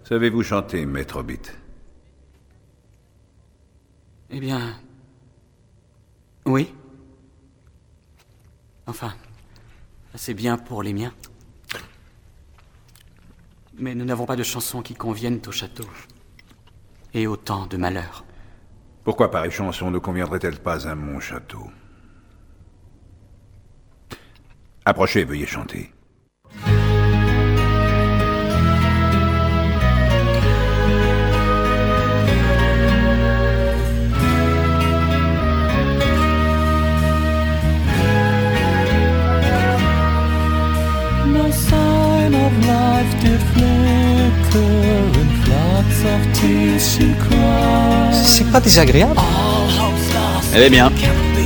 Savez-vous chanter, Maître Hobbit? Eh bien... oui. Enfin, c'est bien pour les miens. Mais nous n'avons pas de chansons qui conviennent au château. Et autant de malheurs. Pourquoi pareille chanson ne conviendrait-elle pas à mon château? Approchez, veuillez chanter. No sign of life did flicker in floods of tears she cried. C'est pas désagréable. Elle est bien.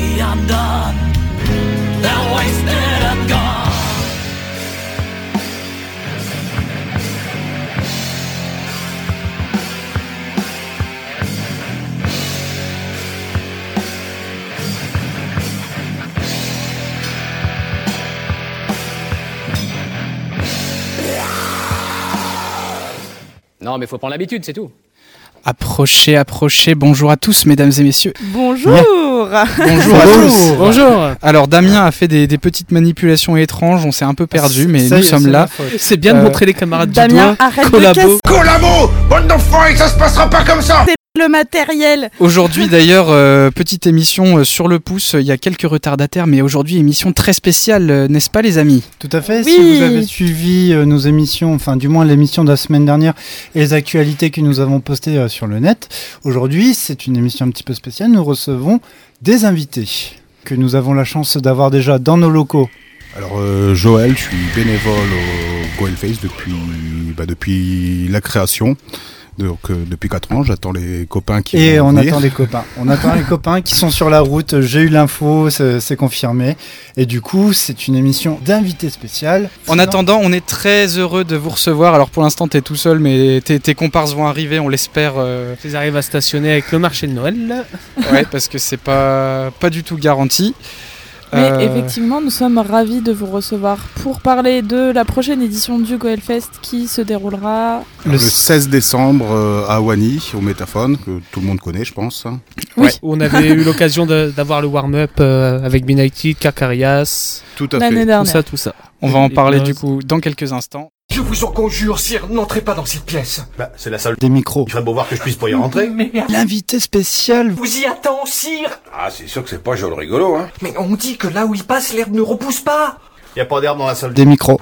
Non, mais faut prendre l'habitude, c'est tout. Approchez, bonjour à tous mesdames et messieurs. Bonjour. Bonjour à tous. Bonjour. Alors Damien a fait des petites manipulations étranges, on s'est un peu perdu, mais nous sommes là. C'est bien de montrer les camarades du Damien, doigt. arrête Collabo. de casser Collabo! Bande d'enfants et ça se passera pas comme ça! le matériel. Aujourd'hui d'ailleurs, petite émission sur le pouce, il y a quelques retardataires, mais aujourd'hui émission très spéciale, n'est-ce pas les amis? Tout à fait, Oui. si vous avez suivi nos émissions, enfin du moins l'émission de la semaine dernière et les actualités que nous avons postées sur le net, aujourd'hui c'est une émission un petit peu spéciale, nous recevons des invités que nous avons la chance d'avoir déjà dans nos locaux. Alors Joël, je suis bénévole au Goelface depuis la création. Donc depuis 4 ans, j'attends les copains qui Et vont on venir. attend les copains. On attend les copains qui sont sur la route. J'ai eu l'info, c'est confirmé. Et du coup, c'est une émission d'invités spécial. En attendant, on est très heureux de vous recevoir. Alors pour l'instant, t'es tout seul, mais tes comparses vont arriver, on l'espère. Ils arrivent à stationner avec le marché de Noël. Là. Ouais, parce que c'est pas du tout garanti. Mais effectivement, nous sommes ravis de vous recevoir pour parler de la prochaine édition du Goelfest qui se déroulera Le 16 décembre à Wany, au Métaphone, que tout le monde connaît, je pense. Oui. On avait eu l'occasion d'avoir le warm-up avec Benighted, Kakarias, Tout à l'année fait. dernière. tout ça. On va en Et parler Buzz. du coup dans quelques instants. Je vous en conjure, sire, n'entrez pas dans cette pièce. C'est la salle. Des micros. Il ferait beau voir que je puisse pas y rentrer. Mais L'invité spécial. vous y attend, sire. Ah, c'est sûr que c'est pas joli rigolo, hein. Mais on dit que là où il passe, l'herbe ne repousse pas. Y a pas d'herbe dans la salle. Des micros.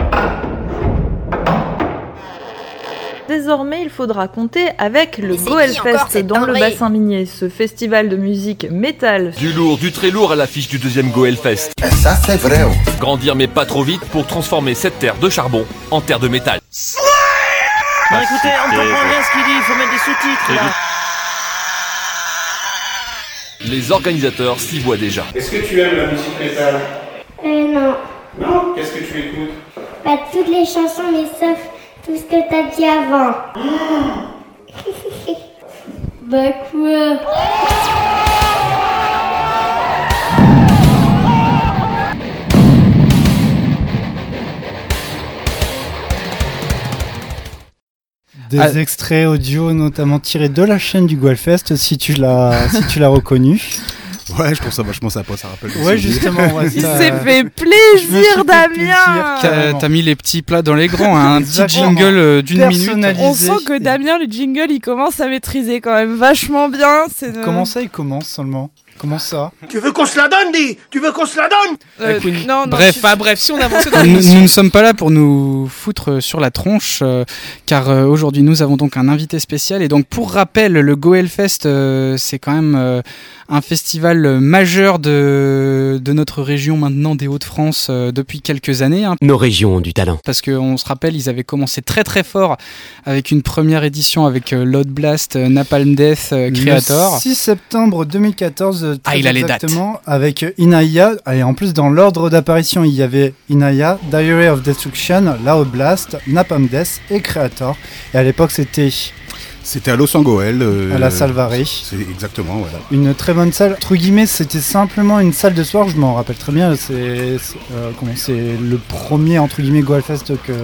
Désormais, il faudra compter avec le Mais c'est qui Goelfest encore, cette dans le dinguerie bassin minier, ce festival de musique métal. Du lourd, du très lourd à l'affiche du deuxième Goelfest. Ça, c'est vrai. Grandir mais pas trop vite pour transformer cette terre de charbon en terre de métal. Non, écoutez, on comprend rien ce qu'il dit, il faut mettre des sous-titres, là. Les organisateurs s'y voient déjà. Est-ce que tu aimes la musique métal? Non. Non? Qu'est-ce que tu écoutes? Pas toutes les chansons, mais sauf tout ce que t'as dit avant. Bah quoi? Des extraits audio notamment tirés de la chaîne du Goelfest, si tu l'as reconnu. Ouais, je trouve ça vachement sympa, ça rappelle. des Ouais, souvenirs. justement. Ouais, Il ça- s'est fait Je me suis plaisir, fait Damien. plaisir. T'as mis les petits plats dans les grands, hein, un petit Exactement. jingle d'une minute. Personnalisé. On sent que Damien, le jingle, il commence à maîtriser quand même vachement bien. Comment ça, il commence seulement? Comment ça? Tu veux qu'on se la donne, dis? Tu veux qu'on se la donne? Non, Bref. Bref, si on avançait dans Nous l'émission. ne sommes pas là pour nous foutre sur la tronche, car aujourd'hui nous avons donc un invité spécial. Et donc pour rappel, le Goelfest, c'est quand même un festival majeur de notre région maintenant des Hauts-de-France depuis quelques années. Hein, Nos régions ont du talent. parce qu'on se rappelle, ils avaient commencé très très fort avec une première édition avec Loud Blast, Napalm Death, Creator. Le 6 septembre 2014, très il a les dates. exactement, avec Inaya. Et en plus, dans l'ordre d'apparition, il y avait Inaya, Diary of Destruction, Loud Blast, Napalm Death et Creator. Et à l'époque, c'était C'était à Los Angeles. à la Salvaré. C'est exactement, voilà. Une très bonne salle. Entre guillemets, c'était simplement une salle de soir, je m'en rappelle très bien. C'est le premier, entre guillemets, Goelfest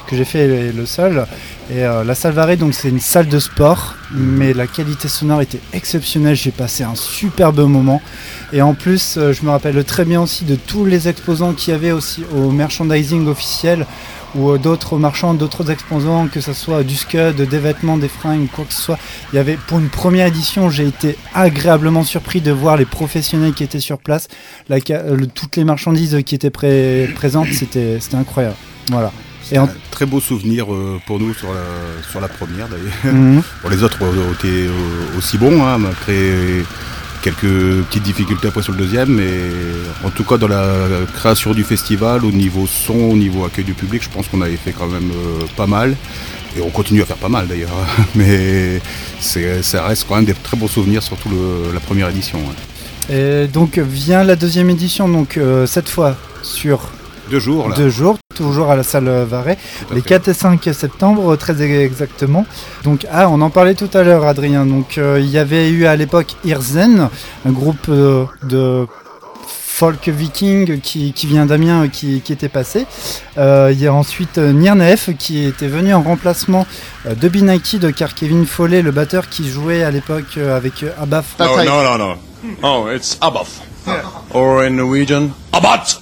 que j'ai fait est le seul. Et la salle Varé, donc c'est une salle de sport, mais la qualité sonore était exceptionnelle. J'ai passé un superbe moment. Et en plus, je me rappelle très bien aussi de tous les exposants qu'il y avait aussi au merchandising officiel, ou d'autres marchands, d'autres exposants, que ce soit du scud, des vêtements, des fringues, quoi que ce soit. Il y avait, pour une première édition, j'ai été agréablement surpris de voir les professionnels qui étaient sur place, toutes les marchandises qui étaient présentes, c'était incroyable. Voilà. C'est un très beau souvenir pour nous sur la première d'ailleurs. Pour les autres, étaient aussi bons, hein, malgré quelques petites difficultés après sur le deuxième, mais en tout cas dans la création du festival, au niveau son, au niveau accueil du public, je pense qu'on avait fait quand même pas mal. Et on continue à faire pas mal d'ailleurs, mais ça reste quand même des très bons souvenirs, surtout la première édition. Ouais. Et donc vient la deuxième édition, donc cette fois sur 2 jours, là. 2 jours, toujours à la salle Varé, les 4 et 5 septembre, très exactement. Donc, on en parlait tout à l'heure, Adrien. Donc, il y avait eu à l'époque Irzen, un groupe de folk viking qui vient d'Amiens, qui était passé. Il y a ensuite Nirnaef qui était venu en remplacement de B-Nighted, car Kevin Follet, le batteur qui jouait à l'époque avec Abaf. No. Oh, it's Abaf. Or in Norwegian, Abat.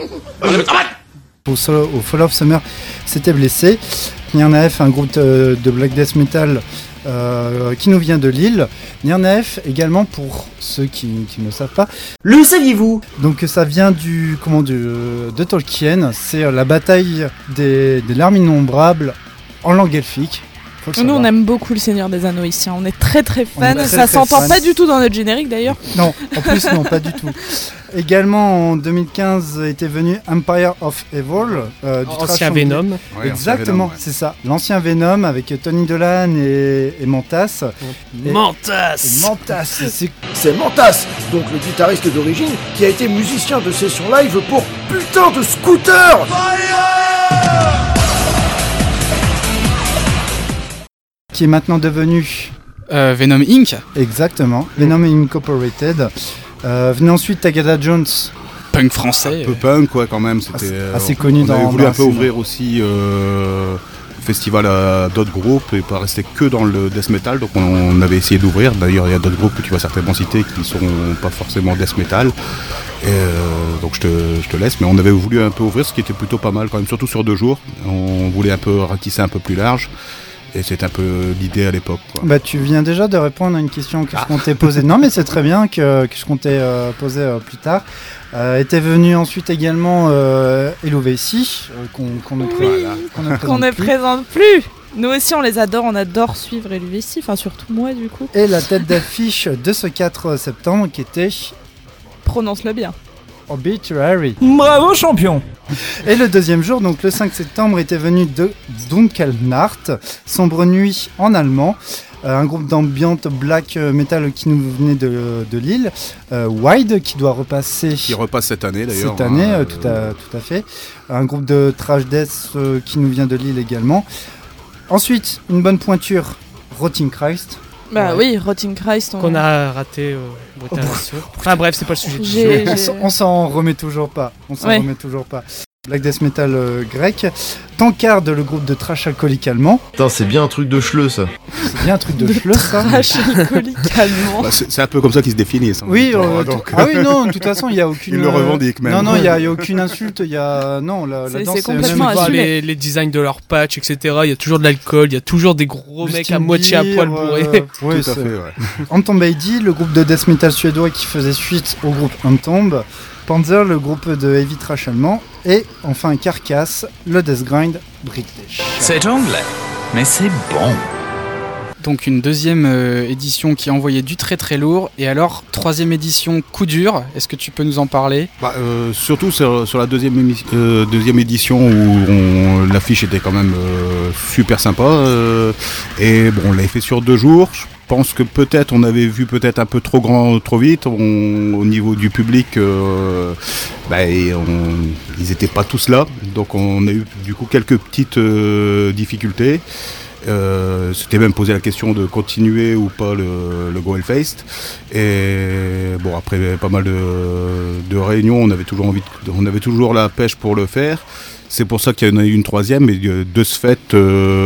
Au Fall of Summer, s'était blessé. Nirnaef, un groupe de black death metal qui nous vient de Lille. Nirnaef également, pour ceux qui ne savent pas. Le saviez-vous? Donc ça vient de Tolkien. C'est la bataille des larmes innombrables en langue elfique. Nous on aime beaucoup le Seigneur des Anneaux ici, on est très fans, ça s'entend pas du tout dans notre générique d'ailleurs. Non, en plus non, pas du tout. Également en 2015 était venu Empire of Evil, du ancien Venom. Ouais, exactement, c'est ça. L'ancien Venom avec Tony Dolan et Mantas. Mantas, c'est Mantas, donc le guitariste d'origine qui a été musicien de session live pour putain de Scooter. Qui est maintenant devenu Venom Inc. Exactement, Venom Incorporated. Venait ensuite Tagada Jones. Punk français. Un peu punk, ouais, quand même. C'était assez connu on dans. On avait voulu dans un peu ouvrir aussi le festival à d'autres groupes et pas rester que dans le death metal. Donc on avait essayé d'ouvrir. D'ailleurs, il y a d'autres groupes que tu vas certainement citer qui ne sont pas forcément death metal. Et donc je te laisse. Mais on avait voulu un peu ouvrir, ce qui était plutôt pas mal quand même, surtout sur 2 jours. On voulait un peu ratisser un peu plus large. Et c'est un peu l'idée à l'époque. Bah, tu viens déjà de répondre à une question que je comptais poser. Non, mais c'est très bien que je comptais poser plus tard. Était venu ensuite également Elovesi, qu'on ne présente plus. Nous aussi, on les adore, on adore suivre Elovesi, enfin surtout moi du coup. Et la tête d'affiche de ce 4 septembre qui était... Prononce-le bien. Obituary. Bravo champion. Et le deuxième jour, donc le 5 septembre, était venu de Dunkelnacht, Sombre Nuit en allemand, un groupe d'ambient black metal qui nous venait de Lille, Wide qui doit repasser... Qui repasse cette année d'ailleurs. Cette année, tout à fait. Un groupe de thrash death qui nous vient de Lille également. Ensuite, une bonne pointure, Rotting Christ. Bah oui, Rotting Christ. Qu'on a raté Enfin bref, c'est pas le sujet du jeu. On s'en remet toujours pas. Black Death Metal grec. Tankard, le groupe de trash alcoolique allemand. Putain, c'est bien un truc de chleux ça. C'est bien un truc de chleux ça. Trash alcoolique allemand. Bah, c'est un peu comme ça qu'ils se définissent. Oui, ah oui, non, de toute façon, il n'y a aucune. Ils le revendiquent même. Non, il n'y a aucune insulte. Il y a. Non, c'est complètement assumé. Les designs de leurs patchs, etc. Il y a toujours de l'alcool, il y a toujours des gros mecs à moitié à poil bourrés. Oui, tout à fait, ouais. Entomb ID, le groupe de death metal suédois qui faisait suite au groupe Entomb. Panzer, le groupe de heavy trash allemand, et enfin Carcass, le death grind british. C'est anglais, mais c'est bon. Donc une deuxième édition qui a envoyé du très très lourd, et alors troisième édition coup dur, est-ce que tu peux nous en parler? Surtout sur la deuxième édition où l'affiche était quand même super sympa, et bon, on l'avait fait sur 2 jours. Je pense que peut-être on avait vu peut-être un peu trop grand, trop vite. Au niveau du public, ils n'étaient pas tous là. Donc on a eu du coup quelques petites difficultés. C'était même posé la question de continuer ou pas le Go Hellfest. Et bon, après pas mal de réunions, on avait toujours la pêche pour le faire. C'est pour ça qu'il y en a eu une troisième, mais de ce fait,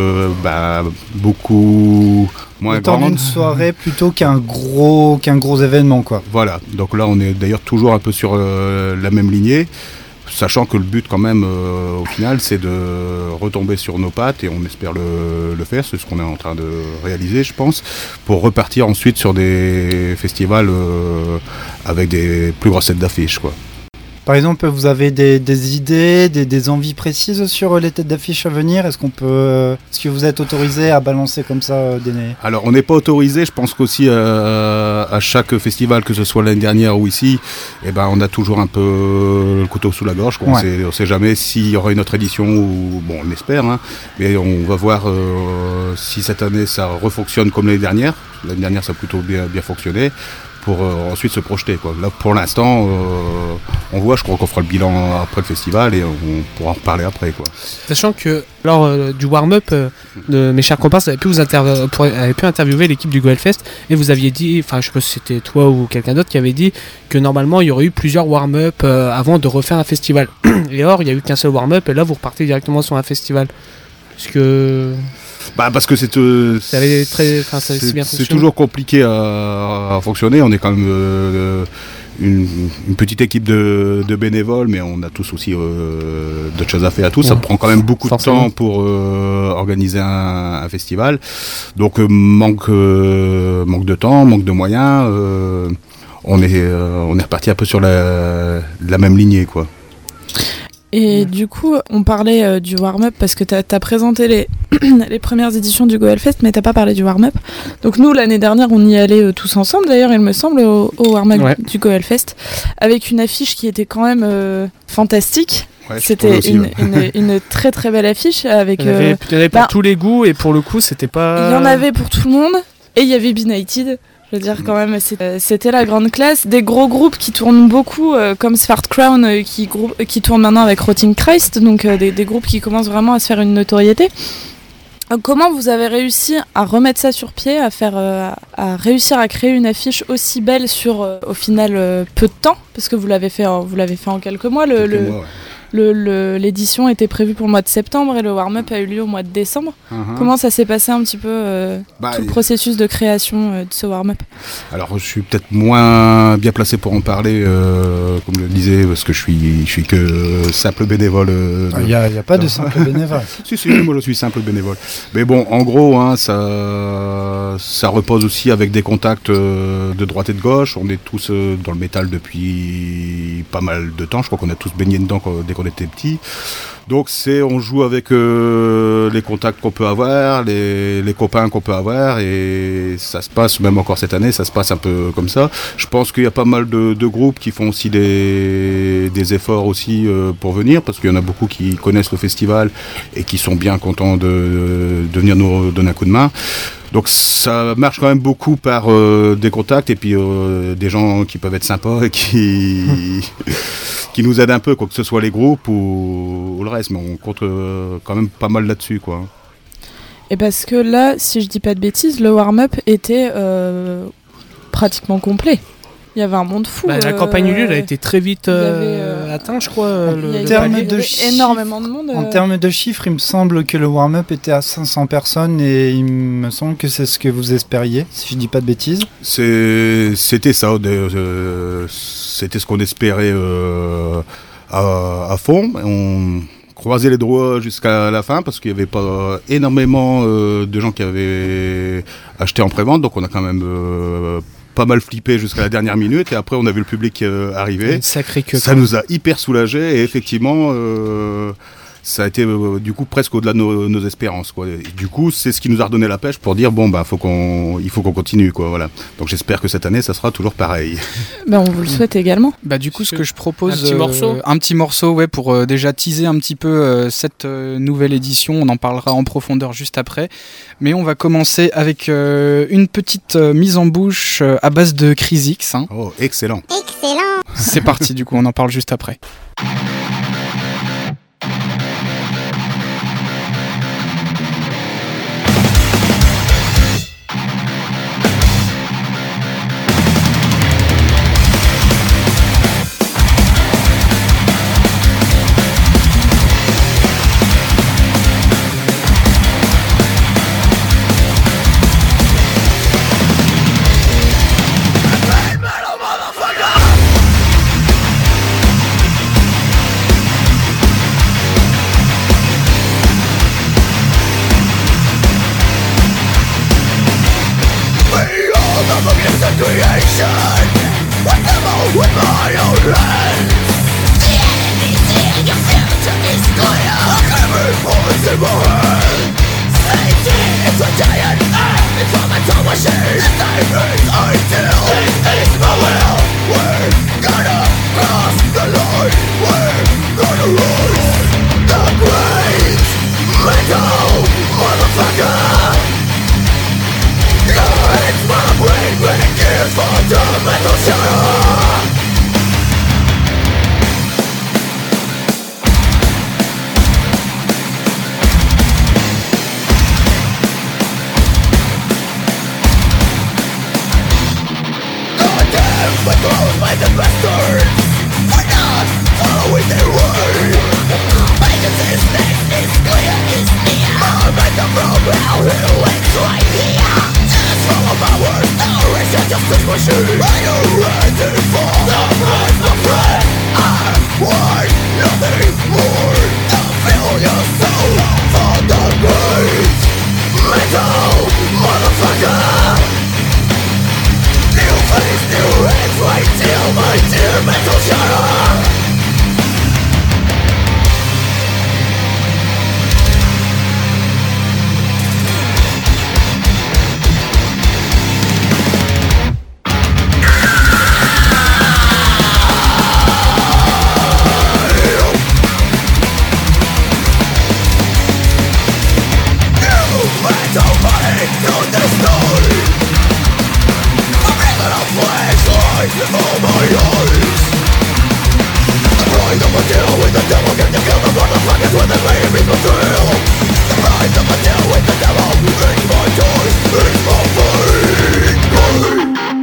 beaucoup moins grande. Autant d'une soirée plutôt qu'un gros événement, quoi. Voilà, donc là on est d'ailleurs toujours un peu sur la même lignée, sachant que le but quand même au final c'est de retomber sur nos pattes, et on espère le faire, c'est ce qu'on est en train de réaliser je pense, pour repartir ensuite sur des festivals avec des plus grosses têtes d'affiche, quoi. Par exemple, vous avez des idées, des envies précises sur les têtes d'affiche à venir ? Est-ce que vous êtes autorisé à balancer comme ça des... Alors, on n'est pas autorisé. Je pense qu'aussi à chaque festival, que ce soit l'année dernière ou ici, on a toujours un peu le couteau sous la gorge, quoi. Ouais. On sait jamais s'il y aura une autre édition ou bon, on espère, hein, mais on va voir si cette année ça refonctionne comme l'année dernière. L'année dernière, ça a plutôt bien fonctionné. Pour ensuite se projeter, quoi. Là pour l'instant on voit, je crois qu'on fera le bilan après le festival et on pourra en reparler après, quoi. Sachant que lors du warm-up de mes chers comparses avez pu interviewer l'équipe du Goelfest, et vous aviez dit, enfin je sais pas si c'était toi ou quelqu'un d'autre qui avait dit que normalement il y aurait eu plusieurs warm-up avant de refaire un festival, et or il n'y a eu qu'un seul warm-up et là vous repartez directement sur un festival. Parce que c'est toujours compliqué à fonctionner. On est quand même une petite équipe de bénévoles, mais on a tous aussi d'autres choses à faire à tous. Ça prend quand même beaucoup de temps pour organiser un festival. Donc manque de temps, manque de moyens. On est reparti un peu sur la même lignée, quoi. Et du coup, on parlait du warm-up parce que t'as présenté les premières éditions du Goelfest, mais t'as pas parlé du warm-up. Donc nous, l'année dernière, on y allait tous ensemble, d'ailleurs, il me semble, au warm-up du Goelfest, avec une affiche qui était quand même fantastique. Ouais, c'était une très très belle affiche. Avec, il y en avait pour tous les goûts, et pour le coup, c'était pas... Il y en avait pour tout le monde, et il y avait Benighted. Je veux dire, quand même, c'était la grande classe. Des gros groupes qui tournent beaucoup, comme Svart Crown, qui tourne maintenant avec Rotting Christ, donc des groupes qui commencent vraiment à se faire une notoriété. Comment vous avez réussi à remettre ça sur pied, à réussir à créer une affiche aussi belle sur, au final, peu de temps, parce que vous l'avez fait en quelques mois. L'édition était prévue pour le mois de septembre et le warm-up a eu lieu au mois de décembre. Comment ça s'est passé un petit peu tout le processus de création de ce warm-up ? Alors je suis peut-être moins bien placé pour en parler, comme je le disais, parce que je suis que simple bénévole. Il n'y a pas de simple bénévole. Si, moi je suis simple bénévole. Mais bon, en gros, hein, ça repose aussi avec des contacts de droite et de gauche. On est tous dans le métal depuis pas mal de temps. Je crois qu'on a tous baigné dedans dès qu'on était petits. Donc on joue avec les contacts qu'on peut avoir, les copains qu'on peut avoir, et ça se passe, même encore cette année, ça se passe un peu comme ça. Je pense qu'il y a pas mal de groupes qui font aussi des efforts aussi pour venir, parce qu'il y en a beaucoup qui connaissent le festival et qui sont bien contents de venir nous donner un coup de main. Donc ça marche quand même beaucoup par des contacts et puis des gens qui peuvent être sympas et qui nous aident un peu, quoi que ce soit les groupes ou le reste, mais on compte quand même pas mal là-dessus, quoi. Et parce que là, si je dis pas de bêtises, le warm-up était pratiquement complet. Il y avait un monde fou. La campagne Ulule a été très vite atteint, je crois. Énormément de monde. En termes de chiffres, il me semble que le warm-up était à 500 personnes et il me semble que c'est ce que vous espériez, si je dis pas de bêtises. C'était ça, c'était ce qu'on espérait à fond. On croisait les doigts jusqu'à la fin parce qu'il n'y avait pas énormément de gens qui avaient acheté en prévente, donc on a quand même pas mal flippé jusqu'à la dernière minute, et après on a vu le public arriver. Une sacrée queue. Ça nous a hyper soulagés, et effectivement ça a été du coup presque au-delà de nos espérances, quoi. Et du coup c'est ce qui nous a redonné la pêche pour dire il faut qu'on continue, quoi, voilà. Donc j'espère que cette année ça sera toujours pareil. On vous le souhaite également. Du coup ce que je propose, un petit morceau ouais, pour déjà teaser un petit peu cette nouvelle édition. On en parlera en profondeur juste après, mais on va commencer avec une petite mise en bouche à base de Chris X, hein. Oh, excellent. C'est parti, du coup on en parle juste après. creation. With them all with my own hands. The enemy's here, your future is clear. Every voice in my head. Safety is a giant act. It's from a time machine. This time is ideal. This is my will. We're gonna cross the line. We're gonna rise the great metal motherfucker. It's my brain when it cares for the metal shadow. Goddamn, controlled by the bastards. We're not following their way. Agency's next is clear, is near. Momentum from hell, who waits right here. From a power, our racial justice machine. Are you ready for the price, my friend? I want nothing more than fill your soul for the great metal motherfucker. New face, new heads, right till my dear metal shadow. Before my eyes, the pride of a deal with the devil. Get to kill the motherfuckers when they made me go thrill. The pride of a deal with the devil. It's my choice, it's my fate.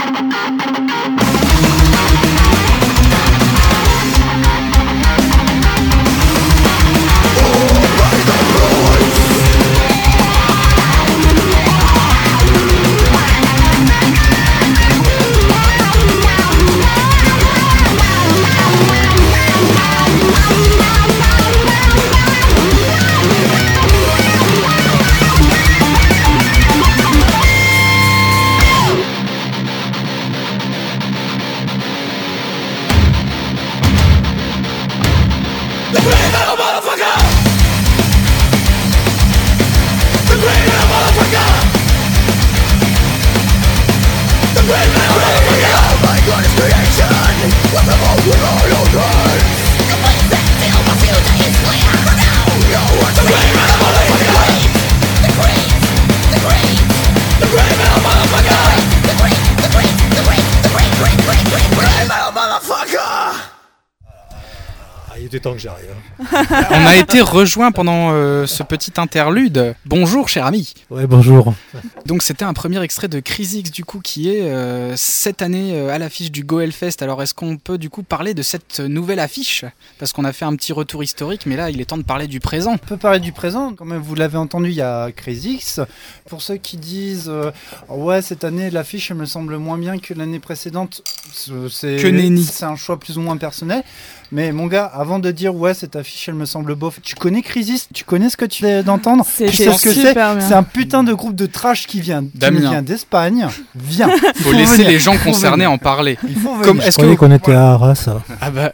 Il était temps que j'arrive. On a été rejoints pendant ce petit interlude. Bonjour cher ami. Ouais, bonjour. Donc c'était un premier extrait de Crisix du coup qui est cette année à l'affiche du Go Hellfest. Alors est-ce qu'on peut du coup parler de cette nouvelle affiche? Parce qu'on a fait un petit retour historique, mais là il est temps de parler du présent. On peut parler du présent, quand même vous l'avez entendu, il y a Crisix. Pour ceux qui disent ouais cette année l'affiche elle me semble moins bien que l'année précédente, c'est un choix plus ou moins personnel. Mais mon gars, avant de dire ouais cette affiche elle me semble bof, tu connais Crisix? Tu connais ce que tu viens d'entendre? Tu sais ce que c'est? C'est un putain de groupe de trash qui vient d'Espagne. Viens. Il faut laisser les gens concernés en parler. Je croyais qu'on était à Arras. Ah bah.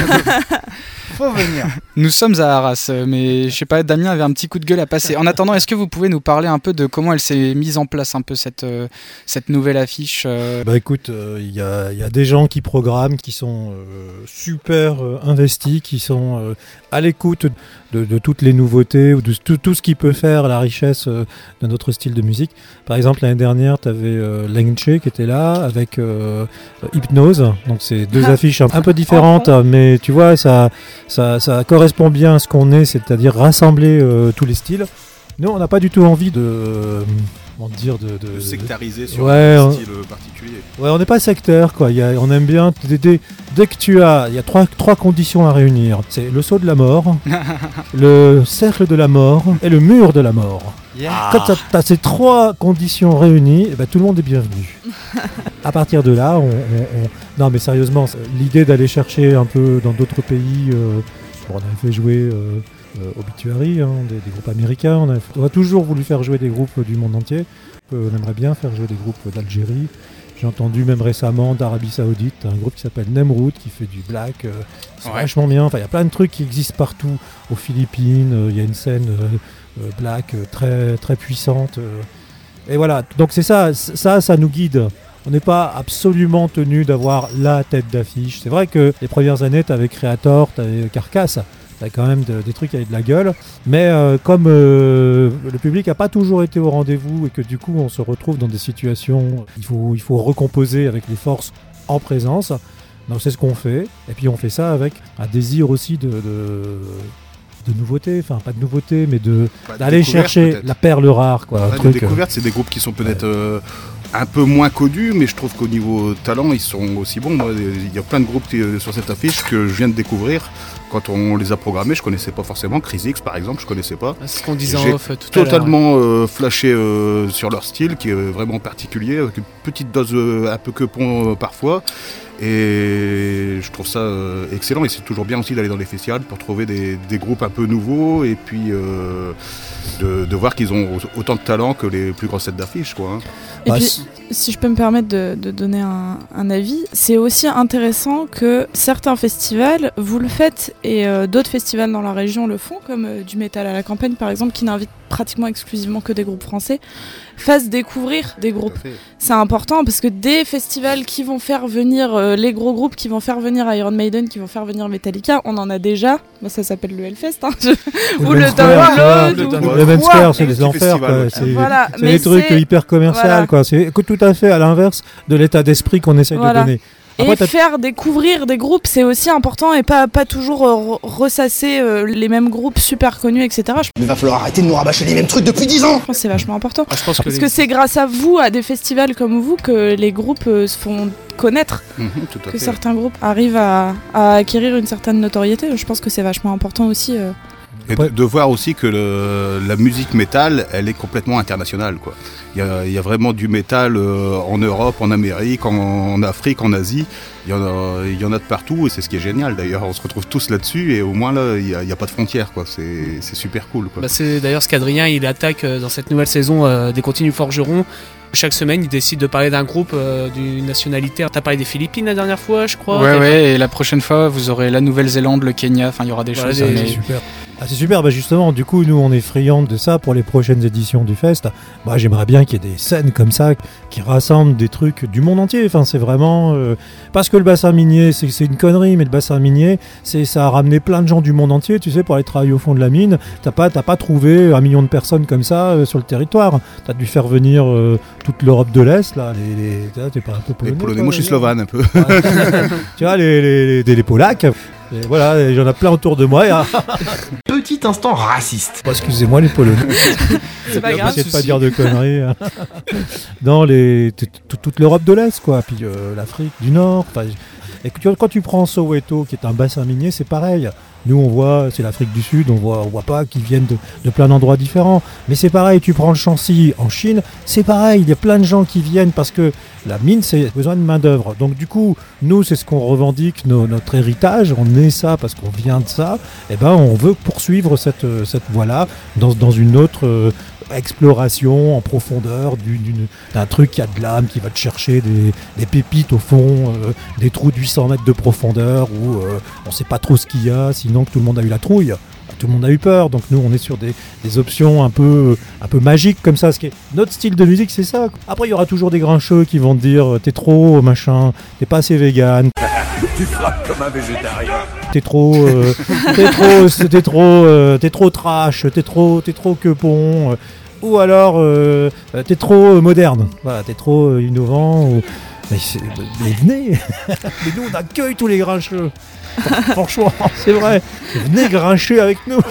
Faut venir. Nous sommes à Arras, mais je sais pas, Damien avait un petit coup de gueule à passer. En attendant, est-ce que vous pouvez nous parler un peu de comment elle s'est mise en place un peu cette nouvelle affiche? Bah écoute, il y a des gens qui programment, qui sont super investis, qui sont à l'écoute de toutes les nouveautés, ou de tout ce qui peut faire la richesse de notre style de musique. Par exemple, l'année dernière, tu avais Lenche qui était là, avec Hypnose. Donc c'est deux affiches un peu différentes, mais tu vois, ça correspond bien à ce qu'on est, c'est-à-dire rassembler tous les styles. Nous, on n'a pas du tout envie de sectariser sur un style particulier. Ouais, on n'est pas sectaire, quoi. On aime bien. Dès que il y a trois conditions à réunir. C'est le saut de la mort, le cercle de la mort et le mur de la mort. Yeah. Quand tu as ces trois conditions réunies, eh ben, tout le monde est bienvenu. À partir de là, non mais sérieusement, l'idée d'aller chercher un peu dans d'autres pays, on avait fait jouer Obituary, des groupes américains, on a toujours voulu faire jouer des groupes du monde entier. On aimerait bien faire jouer des groupes d'Algérie. J'ai entendu même récemment d'Arabie Saoudite un groupe qui s'appelle Nemrut qui fait du black. C'est vachement bien. Enfin, il y a plein de trucs qui existent partout. Aux Philippines, il y a une scène black très, très puissante. Et voilà. Donc c'est ça nous guide. On n'est pas absolument tenu d'avoir la tête d'affiche. C'est vrai que les premières années, tu avais Creator, tu avais Carcass. T'as quand même des trucs avec de la gueule, mais comme le public n'a pas toujours été au rendez-vous et que du coup on se retrouve dans des situations, il faut recomposer avec les forces en présence. Donc c'est ce qu'on fait, et puis on fait ça avec un désir aussi de nouveauté, enfin pas de nouveauté, mais d'aller chercher la perle rare, quoi. Les découvertes, c'est des groupes qui sont peut-être un peu moins connus, mais je trouve qu'au niveau talent, ils sont aussi bons. Moi, il y a plein de groupes sur cette affiche que je viens de découvrir. Quand on les a programmés, je connaissais pas forcément. Crisix, par exemple, je connaissais pas. C'est ce qu'on disait en off tout à l'heure. J'ai totalement flashé sur leur style, qui est vraiment particulier, avec une petite dose un peu quepon parfois. Et je trouve ça excellent. Et c'est toujours bien aussi d'aller dans les festivals pour trouver des groupes un peu nouveaux et puis de voir qu'ils ont autant de talent que les plus grosses têtes d'affiche, quoi. Et puis, si je peux me permettre de donner un avis, c'est aussi intéressant que certains festivals, vous le faites, et d'autres festivals dans la région le font, comme du Métal à la campagne par exemple, qui n'invite pratiquement exclusivement que des groupes français, fassent découvrir des groupes. C'est important parce que des festivals qui vont faire venir les gros groupes, qui vont faire venir Iron Maiden, qui vont faire venir Metallica, on en a déjà. Bah, ça s'appelle le Hellfest. Hein. Ou le Download. Le Mensker, c'est des enfers. C'est des trucs hyper commerciaux. Quoi. C'est tout à fait à l'inverse de l'état d'esprit qu'on essaye de donner. Après, et faire découvrir des groupes, c'est aussi important, et pas toujours ressasser les mêmes groupes super connus, etc. Mais va falloir arrêter de nous rabâcher les mêmes trucs depuis 10 ans. Je pense que c'est vachement important. Parce que c'est grâce à vous, à des festivals comme vous, que les groupes se font connaître, que certains groupes arrivent à acquérir une certaine notoriété. Je pense que c'est vachement important aussi. Et de voir aussi que la musique métal, elle est complètement internationale, quoi. Il y a vraiment du métal en Europe, en Amérique, en Afrique, en Asie. Il y en a de partout et c'est ce qui est génial. D'ailleurs, on se retrouve tous là-dessus et au moins là, il n'y a pas de frontières, quoi. C'est super cool, quoi. Bah, c'est d'ailleurs ce qu'Adrien il attaque dans cette nouvelle saison des Continus Forgerons. Chaque semaine, il décide de parler d'un groupe d'une nationalité. T'as parlé des Philippines la dernière fois, je crois. Ouais, et la prochaine fois, vous aurez la Nouvelle-Zélande, le Kenya. Enfin, il y aura des choses. C'est super. C'est super, justement, du coup, nous, on est friands de ça pour les prochaines éditions du Fest. J'aimerais bien qu'il y ait des scènes comme ça qui rassemblent des trucs du monde entier. Enfin, c'est vraiment... parce que le bassin minier, c'est une connerie, mais le bassin minier, ça a ramené plein de gens du monde entier, tu sais, pour aller travailler au fond de la mine. T'as pas trouvé 1 million de personnes comme ça sur le territoire. T'as dû faire venir toute l'Europe de l'Est, là. T'es pas un peu polonais? Les Polonais, moi je suis slovane un peu. Tu vois, les Polacs. Et voilà, il y en a plein autour de moi. Petit instant raciste. Excusez-moi les Polonais. C'est pas grave. Essayez de pas dire de conneries. Dans toute l'Europe de l'Est, quoi. Puis l'Afrique du Nord. Et quand tu prends Soweto, qui est un bassin minier, c'est pareil. Nous, on voit, c'est l'Afrique du Sud, on voit pas qu'ils viennent de plein d'endroits différents. Mais c'est pareil, tu prends le Shanxi en Chine, c'est pareil, il y a plein de gens qui viennent parce que la mine, c'est besoin de main-d'œuvre. Donc, du coup, nous, c'est ce qu'on revendique, notre héritage. On est ça parce qu'on vient de ça. Et on veut poursuivre cette voie-là dans une autre exploration en profondeur d'un truc qui a de l'âme, qui va te chercher des pépites au fond, des trous de 800 mètres de profondeur où on sait pas trop ce qu'il y a, sinon que tout le monde a eu la trouille. Tout le monde a eu peur, donc nous on est sur des options un peu magiques comme ça. Ce qui est notre style de musique, c'est ça. Après il y aura toujours des grincheux qui vont te dire t'es trop machin, t'es pas assez vegan. Tu frappes comme un végétarien. T'es trop trash, t'es trop quepon. Ou alors t'es trop moderne, voilà, t'es trop innovant. Mais venez. Mais nous on accueille tous les grincheux. Franchement, c'est vrai. Venez grincher avec nous.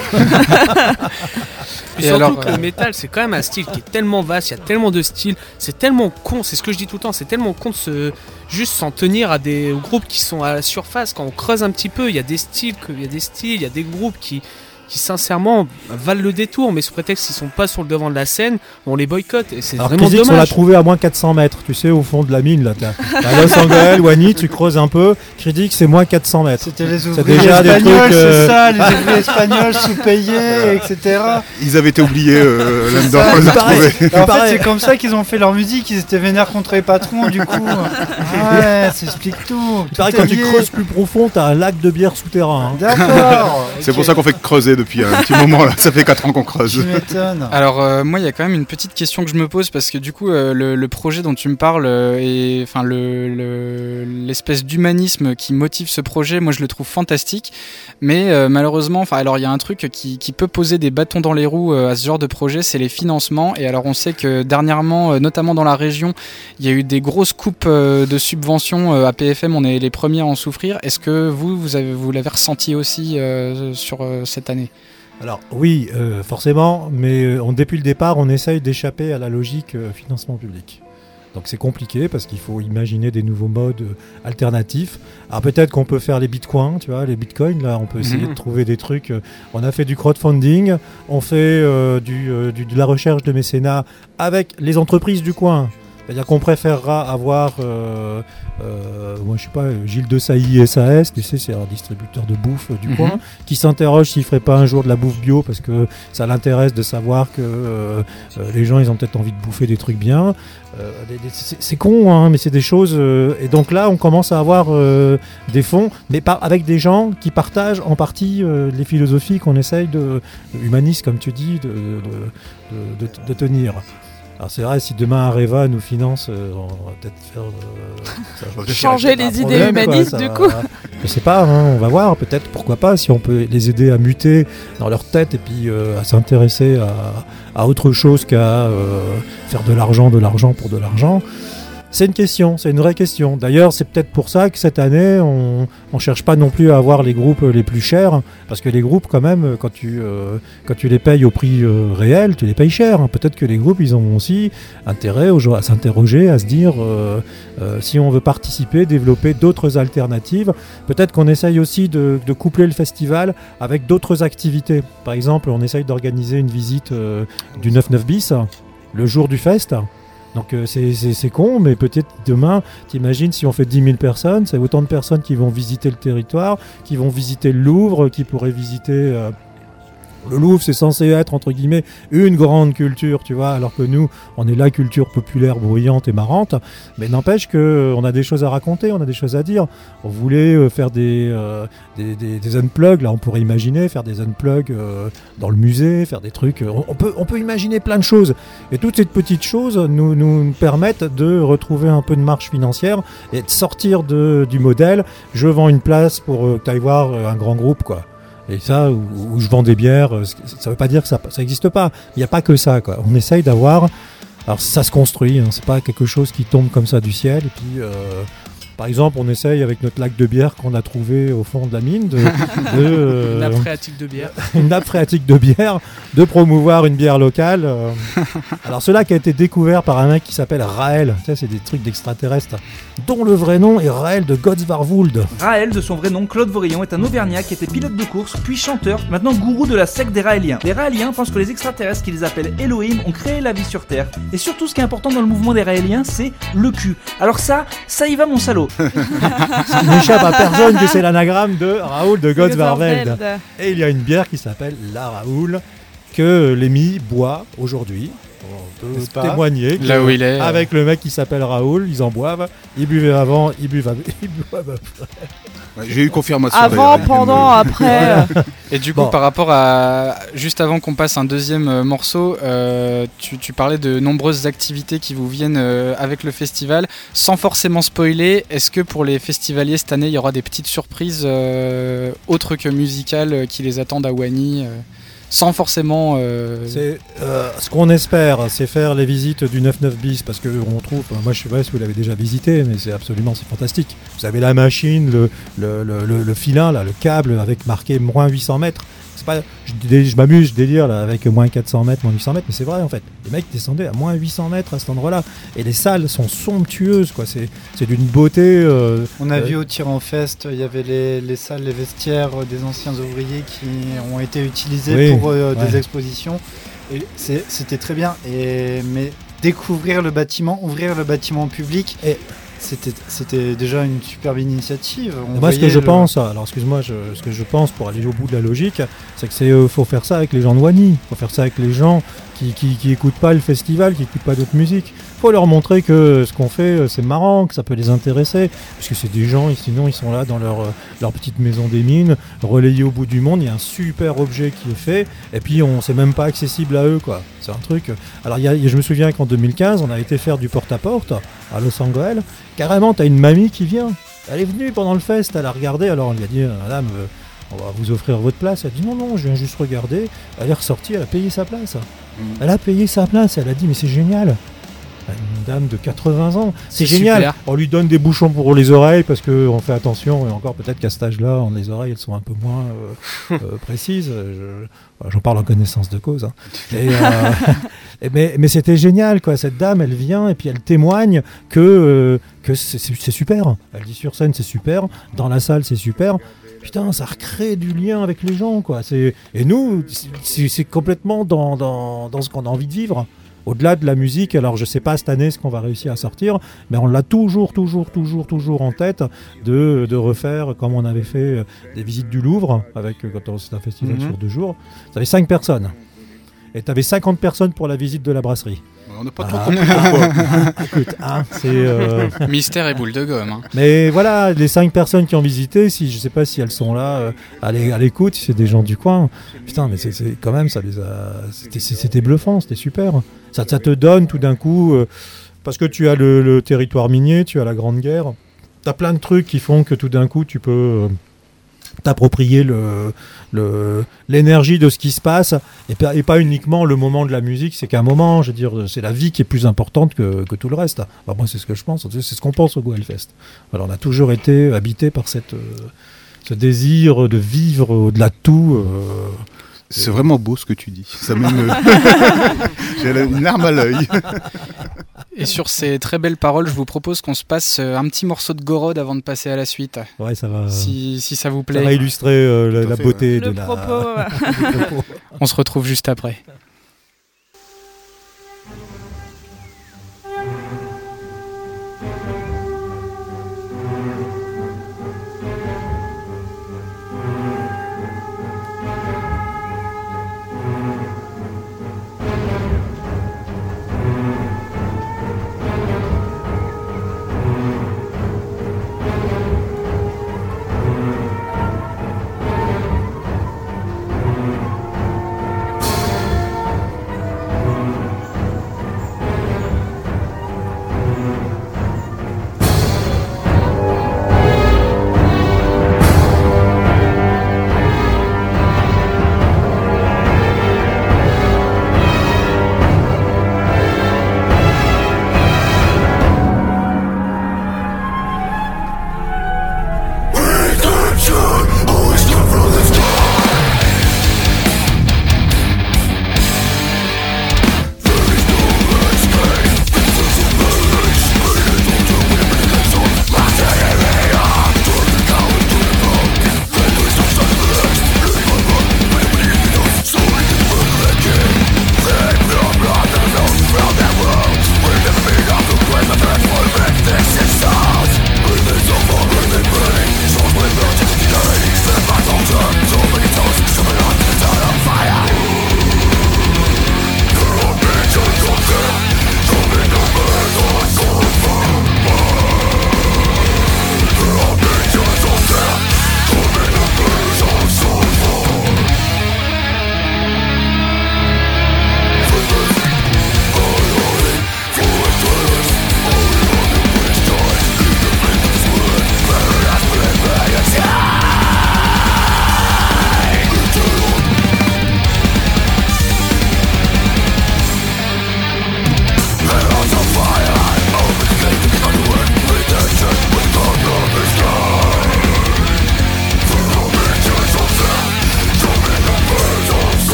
Et surtout que le métal, c'est quand même un style qui est tellement vaste, il y a tellement de styles, c'est tellement con, c'est ce que je dis tout le temps, c'est tellement con de juste s'en tenir à des groupes qui sont à la surface. Quand on creuse un petit peu, il y a des styles, il y a des groupes qui qui sincèrement valent le détour, mais sous prétexte qu'ils sont pas sur le devant de la scène, on les boycotte et c'est Alors vraiment Kha'Zix, dommage. on l'a trouvé à moins de 400 mètres, tu sais, au fond de la mine là. À Los Angeles, Wani, tu creuses un peu. Kha'Zix, c'est moins 400 mètres. C'était les C'est ouvriers déjà des espagnols, trucs, c'est ça, les ouvriers espagnols sous-payés, etc. Ils avaient été oubliés là-dedans. Ça, On les a c'est pareil. trouvés. En fait, c'est comme ça qu'ils ont fait leur musique. Ils étaient vénères contre les patrons, du coup. Ouais, ça explique tout. Il paraît Tout que est quand tu lié. creuses plus profond, t'as un lac de bière souterrain. Hein. D'accord. C'est pour ça qu'on fait que creuser depuis un petit moment là. Ça fait 4 ans qu'on creuse. Tu m'étonnes. Alors moi il y a quand même une petite question que je me pose parce que du coup le projet dont tu me parles et enfin l'espèce d'humanisme qui motive ce projet, moi je le trouve fantastique, mais malheureusement, enfin alors il y a un truc qui peut poser des bâtons dans les roues à ce genre de projet, c'est les financements. Et alors on sait que dernièrement, notamment dans la région, il y a eu des grosses coupes de subventions à PFM, on est les premiers à en souffrir. Est-ce que vous l'avez ressenti aussi sur cette année ? Alors oui, forcément, mais depuis le départ, on essaye d'échapper à la logique financement public. Donc c'est compliqué parce qu'il faut imaginer des nouveaux modes alternatifs. Alors peut-être qu'on peut faire les bitcoins, tu vois, les bitcoins, là on peut essayer de trouver des trucs. On a fait du crowdfunding, on fait de la recherche de mécénat avec les entreprises du coin. C'est-à-dire qu'on préférera avoir, moi je sais pas, Gilles de Sailly SAS, tu sais, c'est un distributeur de bouffe du coin, qui s'interroge s'il ferait pas un jour de la bouffe bio parce que ça l'intéresse de savoir que les gens ils ont peut-être envie de bouffer des trucs bien. C'est con, hein, mais c'est des choses. Et donc là, on commence à avoir des fonds, mais avec des gens qui partagent en partie les philosophies qu'on essaye humanistes, comme tu dis, de tenir. Alors c'est vrai, si demain Areva nous finance, on va peut-être faire changer les idées humanistes du coup. Je sais pas, hein, on va voir, peut-être, pourquoi pas, si on peut les aider à muter dans leur tête et puis à s'intéresser à autre chose qu'à faire de l'argent pour de l'argent. C'est une question, c'est une vraie question. D'ailleurs, c'est peut-être pour ça que cette année, on cherche pas non plus à avoir les groupes les plus chers, parce que les groupes, quand même, quand tu les payes au prix réel, tu les payes cher. Hein. Peut-être que les groupes, ils ont aussi intérêt à s'interroger, à se dire si on veut participer, développer d'autres alternatives. Peut-être qu'on essaye aussi de coupler le festival avec d'autres activités. Par exemple, on essaye d'organiser une visite du 99 bis le jour du fest. Donc c'est con, mais peut-être demain, t'imagines si on fait 10 000 personnes, c'est autant de personnes qui vont visiter le territoire, qui vont visiter le Louvre, qui pourraient visiter... Le Louvre, c'est censé être, entre guillemets, une grande culture, tu vois, alors que nous, on est la culture populaire, bruyante et marrante, mais n'empêche qu'on a des choses à raconter, on a des choses à dire. On voulait faire des unplugs, là on pourrait imaginer, faire des unplugs dans le musée, faire des trucs... On peut imaginer plein de choses. Et toutes ces petites choses nous permettent de retrouver un peu de marge financière et de sortir du modèle. Je vends une place pour que tu ailles voir un grand groupe, quoi. Et ça, où je vends des bières, ça veut pas dire que ça n'existe pas. Il n'y a pas que ça, quoi. On essaye d'avoir... Alors ça se construit, hein, c'est pas quelque chose qui tombe comme ça du ciel. Et puis, par exemple, on essaye avec notre lac de bière qu'on a trouvé au fond de la mine Une nappe phréatique de bière. Une nappe phréatique de bière, de promouvoir une bière locale. Alors ce lac a été découvert par un mec qui s'appelle Raël. Tu sais, c'est des trucs d'extraterrestres, dont le vrai nom est Raël de Godsvarvould. Raël, de son vrai nom Claude Vorillon, est un Auvergnat qui était pilote de course, puis chanteur, maintenant gourou de la secte des Raéliens. Les Raéliens pensent que les extraterrestres, qu'ils appellent Elohim, ont créé la vie sur Terre. Et surtout, ce qui est important dans le mouvement des Raéliens, c'est le cul. Alors ça y va mon salaud. Il n'échappe à personne que c'est l'anagramme de Raoul de Godsvarveld. Et il y a une bière qui s'appelle la Raoul que Lémi boit aujourd'hui. On peut témoigner là où il est, avec le mec qui s'appelle Raoul, ils en boivent, ils buvaient avant, ils boivent après. Ouais, j'ai eu confirmation. Avant, pendant, après. Et du coup, par rapport à... Juste avant qu'on passe un deuxième morceau, tu parlais de nombreuses activités qui vous viennent avec le festival. Sans forcément spoiler, est-ce que pour les festivaliers cette année, il y aura des petites surprises autres que musicales qui les attendent à Wani sans forcément... ce qu'on espère, c'est faire les visites du 99 bis, parce qu'on trouve, moi je sais pas si vous l'avez déjà visité, mais c'est fantastique. Vous avez la machine, le filin, là, le câble avec marqué moins 800 mètres. pas, je m'amuse, je délire là, avec moins 400 mètres, moins 800 mètres, mais c'est vrai en fait. Les mecs descendaient à moins 800 mètres à cet endroit-là. Et les salles sont somptueuses, quoi. C'est d'une beauté. On a vu au Tyran Fest, il y avait les salles, les vestiaires des anciens ouvriers qui ont été utilisés pour des expositions. Et c'était très bien. Mais découvrir le bâtiment, ouvrir le bâtiment au public, c'était déjà une superbe initiative. Moi, ce que je pense, alors excuse-moi, ce que je pense pour aller au bout de la logique, c'est que faut faire ça avec les gens de Wany, faut faire ça avec les gens qui écoutent pas le festival, qui écoutent pas d'autres musiques. Faut leur montrer que ce qu'on fait, c'est marrant, que ça peut les intéresser, parce que c'est des gens, sinon ils sont là dans leur petite maison des mines, relayés au bout du monde. Il y a un super objet qui est fait, et puis c'est même pas accessible à eux, quoi. C'est un truc. Alors je me souviens qu'en 2015, on a été faire du porte-à-porte à Los Angeles. Carrément, t'as une mamie qui vient. Elle est venue pendant le fest, elle a regardé. Alors on lui a dit, madame, on va vous offrir votre place. Elle a dit non, je viens juste regarder. Elle est ressortie, elle a payé sa place. Elle a payé sa place, elle a dit mais c'est génial. Une dame de 80 ans, c'est génial. Super. On lui donne des bouchons pour les oreilles parce qu'on fait attention, et encore peut-être qu'à cet âge-là, les oreilles elles sont un peu moins précises. J'en parle en connaissance de cause. Hein. Mais c'était génial, quoi. Cette dame, elle vient et puis elle témoigne que c'est super. Elle dit sur scène, c'est super. Dans la salle, c'est super. Putain, ça recrée du lien avec les gens, quoi. Et nous, c'est complètement dans ce qu'on a envie de vivre. Au-delà de la musique, alors je sais pas cette année ce qu'on va réussir à sortir, mais on l'a toujours en tête de refaire comme on avait fait des visites du Louvre, quand c'était un festival sur 2 jours. T'avais 5 personnes. Et t'avais 50 personnes pour la visite de la brasserie. On n'a pas trop compris pourquoi. Écoute, c'est... Mystère et boule de gomme. Hein. Mais voilà, les 5 personnes qui ont visité, je sais pas si elles sont là à l'écoute, si c'est des gens du coin. Putain, mais c'est quand même, ça les a... C'était bluffant, c'était super. Ça te donne tout d'un coup... parce que tu as le territoire minier, tu as la Grande Guerre. T'as plein de trucs qui font que tout d'un coup, tu peux... t'approprier l'énergie de ce qui se passe et pas uniquement le moment de la musique, c'est qu'un moment, je veux dire, c'est la vie qui est plus importante que tout le reste. Bah, moi c'est ce que je pense, c'est ce qu'on pense au Goël Fest. Alors, on a toujours été habité par ce désir de vivre au-delà de tout. C'est vraiment beau ce que tu dis. Ça m'émeut. J'ai une larme à l'œil. Et sur ces très belles paroles, je vous propose qu'on se passe un petit morceau de Gorod avant de passer à la suite. Ouais, ça va. Si ça vous plaît. Ça va illustrer la beauté de propos. On se retrouve juste après.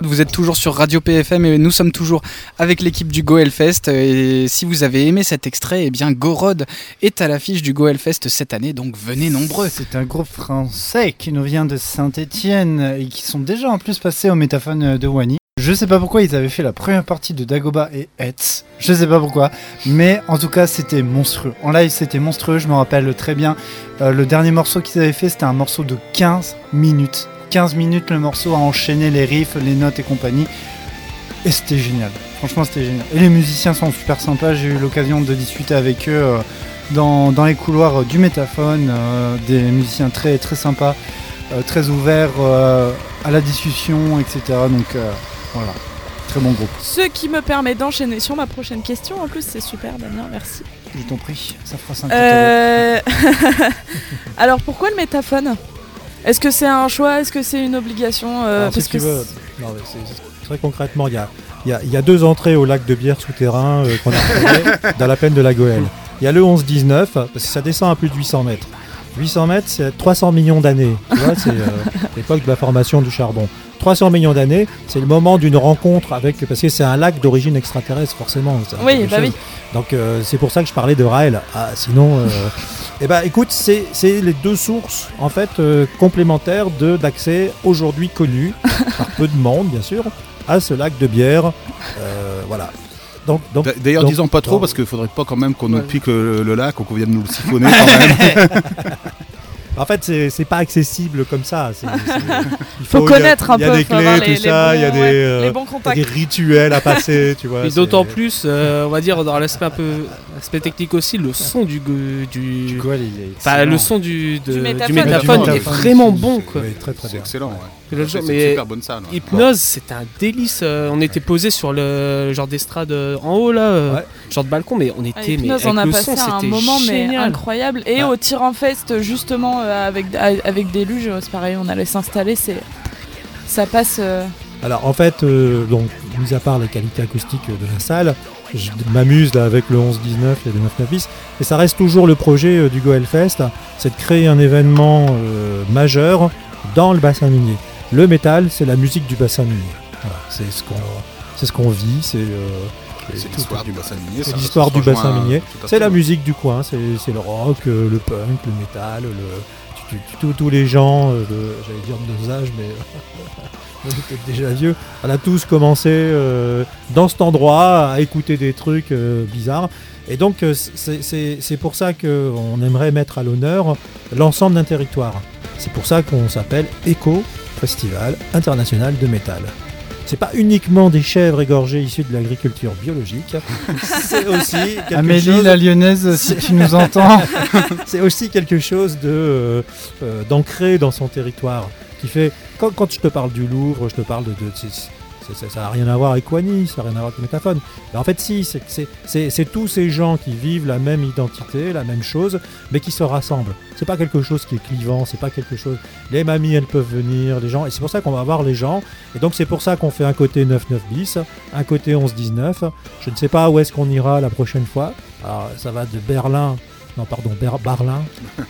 vous êtes toujours sur Radio PFM et nous sommes toujours avec l'équipe du Go Hellfest. Et si vous avez aimé cet extrait, eh bien Gorod est à l'affiche du Go Hellfest cette année, donc venez nombreux. C'est un groupe français qui nous vient de Saint-Étienne et qui sont déjà en plus passés au Métaphone de Wany. Je sais pas pourquoi ils avaient fait la première partie de Dagoba et Hetz, je sais pas pourquoi, mais en tout cas c'était monstrueux. En live c'était monstrueux, je me rappelle très bien. Le dernier morceau qu'ils avaient fait, c'était un morceau de 15 minutes. 15 minutes le morceau à enchaîner les riffs, les notes et compagnie. Et c'était génial, franchement c'était génial. Et les musiciens sont super sympas, j'ai eu l'occasion de discuter avec eux dans les couloirs du Métaphone, des musiciens très, très sympas, très ouverts à la discussion, etc. Donc voilà, très bon groupe. Ce qui me permet d'enchaîner sur ma prochaine question. En plus, c'est super, Damien, merci. Je t'en prie, ça fera 5 Alors, pourquoi le Métaphone ? Est-ce que c'est un choix ? Est-ce que c'est une obligation parce que non, c'est très concrètement, il y a 2 entrées au lac de bière souterrain qu'on a trouvé dans la plaine de la Goëlle. Il y a le 11-19, parce que ça descend à plus de 800 mètres. 800 mètres, c'est 300 millions d'années. Tu vois, c'est l'époque de la formation du charbon. 300 millions d'années, c'est le moment d'une rencontre avec... Parce que c'est un lac d'origine extraterrestre, forcément. Oui, bah oui. Donc c'est pour ça que je parlais de Raël. Ah, sinon... Eh ben, écoute, c'est les 2 sources, en fait, complémentaires d'accès aujourd'hui connues, par peu de monde, bien sûr, à ce lac de bière. Voilà. D'ailleurs, disons pas trop, parce qu'il faudrait pas quand même qu'on nous pique le lac ou qu'on vienne nous le siphonner quand même. En fait, c'est pas accessible comme ça. Il faut connaître un peu. Il y a des clés, tout ça. Il y a les bons contacts. Des rituels à passer, tu vois. Et d'autant plus, on va dire dans l'aspect un peu technique aussi, le son du Goël, il est enfin, le son du Métaphone est vraiment bon, quoi. Oui, très très bien. C'est excellent, ouais. C'est une super bonne salle. Ouais. Hypnose, c'était un délice. On était posé sur le genre d'estrade en haut là, genre de balcon, mais on était Hypnose, avec on a le passé son, un c'était moment génial. mais incroyable. Et au Tyran Fest justement avec des luges, c'est pareil, on allait s'installer, ça passe. Alors en fait, donc mis à part la qualité acoustique de la salle, je m'amuse là avec le 11-19 et le 9-9 bis, et ça reste toujours le projet du Go Hellfest, c'est de créer un événement majeur dans le bassin minier. Le métal, c'est la musique du bassin minier. Voilà, c'est ce qu'on vit, c'est l'histoire du bassin minier. C'est l'histoire du bassin minier. C'est la musique du coin, c'est le rock, le punk, le métal, tous les gens, j'allais dire de nos âges, mais on est peut-être déjà vieux. On a tous commencé dans cet endroit à écouter des trucs bizarres. Et donc c'est pour ça qu'on aimerait mettre à l'honneur l'ensemble d'un territoire. C'est pour ça qu'on s'appelle ECHO, Festival International de Métal. C'est pas uniquement des chèvres égorgées issues de l'agriculture biologique, c'est aussi quelque Amélie chose... la Lyonnaise, si tu nous entends. C'est aussi quelque chose d'ancré dans son territoire, qui fait... Quand je te parle du Louvre, je te parle ça n'a rien à voir avec Wany, ça n'a rien à voir avec le Métaphone. Mais en fait, si, c'est tous ces gens qui vivent la même identité, la même chose, mais qui se rassemblent. C'est pas quelque chose qui est clivant, c'est pas quelque chose... Les mamies, elles peuvent venir, les gens... Et c'est pour ça qu'on va voir les gens. Et donc, c'est pour ça qu'on fait un côté 9-9 bis, un côté 11-19. Je ne sais pas où est-ce qu'on ira la prochaine fois. Alors, ça va de Berlin... Non, pardon, Berlin.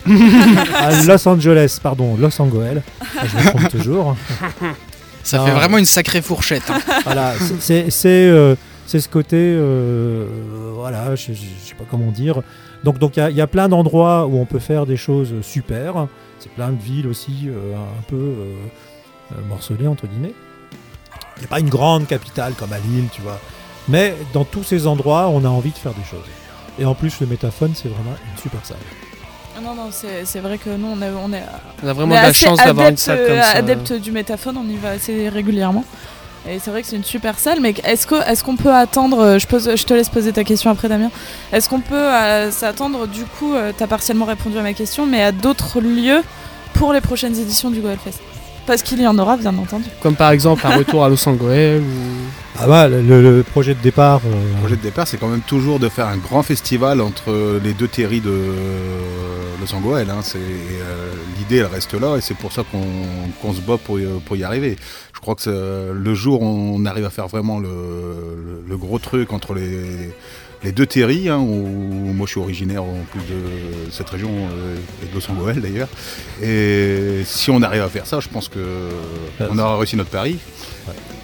À Los Angeles, pardon, Los Angeles. Je me trompe toujours. Ça fait vraiment une sacrée fourchette. Hein. Voilà, c'est ce côté, voilà, je sais pas comment dire. Donc il y a plein d'endroits où on peut faire des choses super. C'est plein de villes aussi un peu morcelées entre guillemets. Il n'y a pas une grande capitale comme à Lille, tu vois. Mais dans tous ces endroits, on a envie de faire des choses. Et en plus, le Métaphone, c'est vraiment une super salle. Non, c'est vrai que nous, on a vraiment de la chance d'avoir une salle comme ça. Adepte du Métaphone, on y va assez régulièrement. Et c'est vrai que c'est une super salle, mais est-ce qu'on peut attendre, je te laisse poser ta question après, Damien, est-ce qu'on peut s'attendre, du coup, tu as partiellement répondu à ma question, mais à d'autres lieux pour les prochaines éditions du Go Hellfest ? Parce qu'il y en aura, bien entendu. Comme par exemple un retour à Los Angeles ou... Ah bah, le projet de départ... Le projet de départ, c'est quand même toujours de faire un grand festival entre les 2 terris de Los Angeles. Hein. L'idée, elle reste là, et c'est pour ça qu'on se bat pour y arriver. Je crois que le jour où on arrive à faire vraiment le gros truc entre les 2 terris, hein, où moi je suis originaire en plus de cette région et de Los Angeles d'ailleurs. Et si on arrive à faire ça, je pense qu'on aura réussi notre pari. Ouais.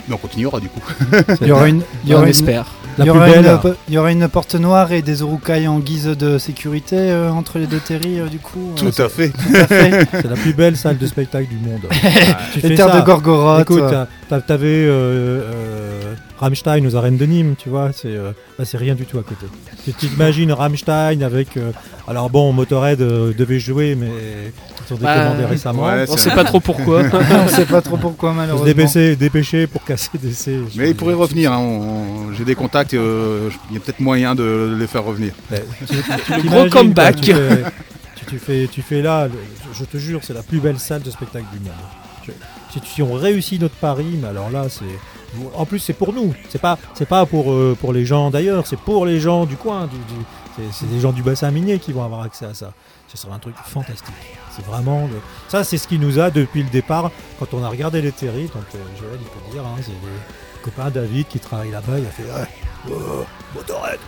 Mais on continuera du coup. Il y aura une, On espère. Il y aura une porte noire et des urukai en guise de sécurité entre les deux terries du coup. Tout à fait. C'est la plus belle salle de spectacle du monde. Les terres de Gorgoroth. Écoute, t'avais Rammstein aux arènes de Nîmes, tu vois, c'est rien du tout à côté. Tu t'imagines Rammstein avec... alors bon, Motorhead devait jouer, mais ils ont décommandé récemment. Ouais, on sait pas trop pourquoi. On sait pas trop pourquoi, malheureusement. Ils se dépêcher pour casser des C. Mais ils pourraient revenir, j'ai des contacts, il y a peut-être moyen de les faire revenir. Le gros comeback. Tu fais là, je te jure, c'est la plus belle salle de spectacle du monde. Si on réussit notre pari, mais alors là, c'est... En plus, c'est pour nous, c'est pas pour les gens d'ailleurs, c'est pour les gens du coin, c'est les gens du bassin minier qui vont avoir accès à ça. Ce sera un truc fantastique. C'est vraiment... Ça, c'est ce qui nous a, depuis le départ, quand on a regardé les terries, donc Joël, il peut dire, c'est le copain David qui travaille là-bas, il a fait Motorhead.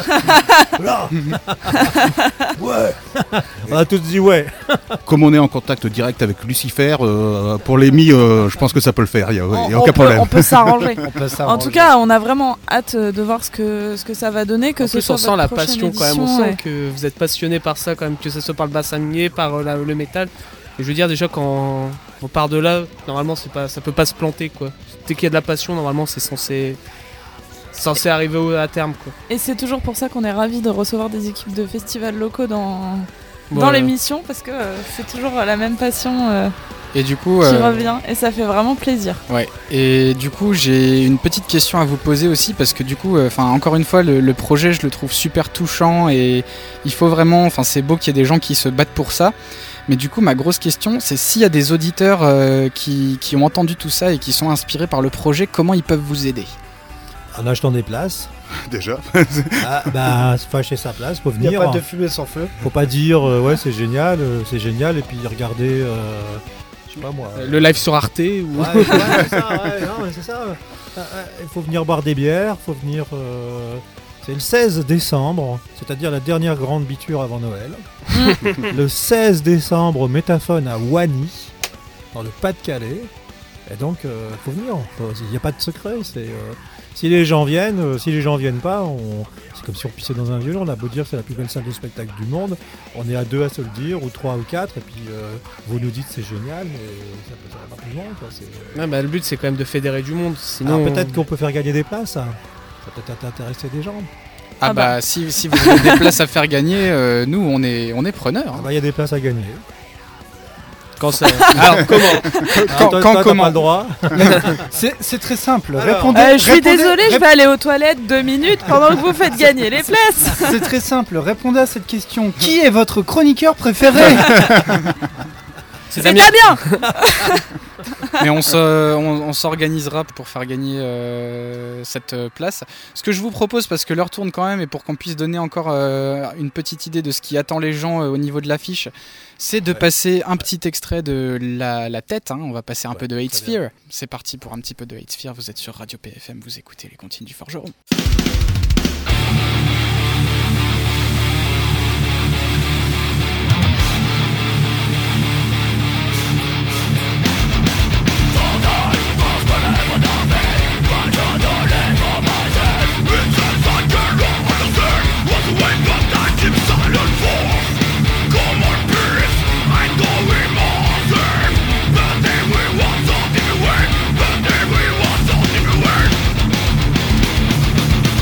Là. Ouais. On a tous dit ouais. Comme on est en contact direct avec Lucifer, pour l'EMI, je pense que ça peut le faire, il n'y a aucun problème. On peut s'arranger. En tout cas, on a vraiment hâte de voir ce que ça va donner. Que en ce plus, soit on sent la passion édition, quand même, on sent que vous êtes passionné par ça quand même, que ce soit par le bassin minier, par le métal. Et je veux dire déjà quand on part de là, normalement ça peut pas se planter quoi. Dès qu'il y a de la passion, normalement c'est censé arriver à terme quoi. Et c'est toujours pour ça qu'on est ravis de recevoir des équipes de festivals locaux dans l'émission parce que c'est toujours la même passion et du coup, qui revient et ça fait vraiment plaisir. Ouais. Et du coup j'ai une petite question à vous poser aussi parce que du coup, encore une fois le projet je le trouve super touchant et il faut vraiment, c'est beau qu'il y ait des gens qui se battent pour ça. Mais du coup, ma grosse question, c'est s'il y a des auditeurs qui ont entendu tout ça et qui sont inspirés par le projet, comment ils peuvent vous aider ? En achetant des places. Déjà. Fâcher sa place, faut venir. Il n'y a pas de fumée sans feu. Faut pas dire c'est génial, et puis regarder, je sais pas moi. Le live sur Arte ou... Ouais, c'est ça. Il faut venir boire des bières, faut venir... C'est le 16 décembre, c'est-à-dire la dernière grande biture avant Noël. Le 16 décembre, Métaphone à Wany, dans le Pas-de-Calais. Et donc, faut venir. Il n'y a pas de secret. Si les gens viennent pas, c'est comme si on pissait dans un violon. On a beau dire que c'est la plus belle salle de spectacle du monde. On est à 2 à se le dire, ou 3 ou 4. Et puis, vous nous dites c'est génial, mais ça va pas plus loin. Quoi. Le but, c'est quand même de fédérer du monde. Sinon, alors, peut-être qu'on peut faire gagner des places. Ça peut peut-être intéresser des gens. Si vous avez des places à faire gagner, nous on est preneurs. Il y a des places à gagner. Quand ça... Alors comment Quand comment le droit. C'est très simple. Je suis désolé, je vais aller aux toilettes 2 minutes pendant que vous faites gagner les places. C'est très simple. Répondez à cette question. Qui est votre chroniqueur préféré ? C'est Damien. Mais on s'organisera pour faire gagner cette place. Ce que je vous propose, parce que l'heure tourne quand même, et pour qu'on puisse donner encore une petite idée de ce qui attend les gens au niveau de l'affiche, c'est de passer un petit extrait de la tête. On va passer un peu de Hate Sphere. C'est parti pour un petit peu de Hate Sphere. Vous êtes sur Radio PFM, vous écoutez les Comptines du Forgeron. But then we want something to win.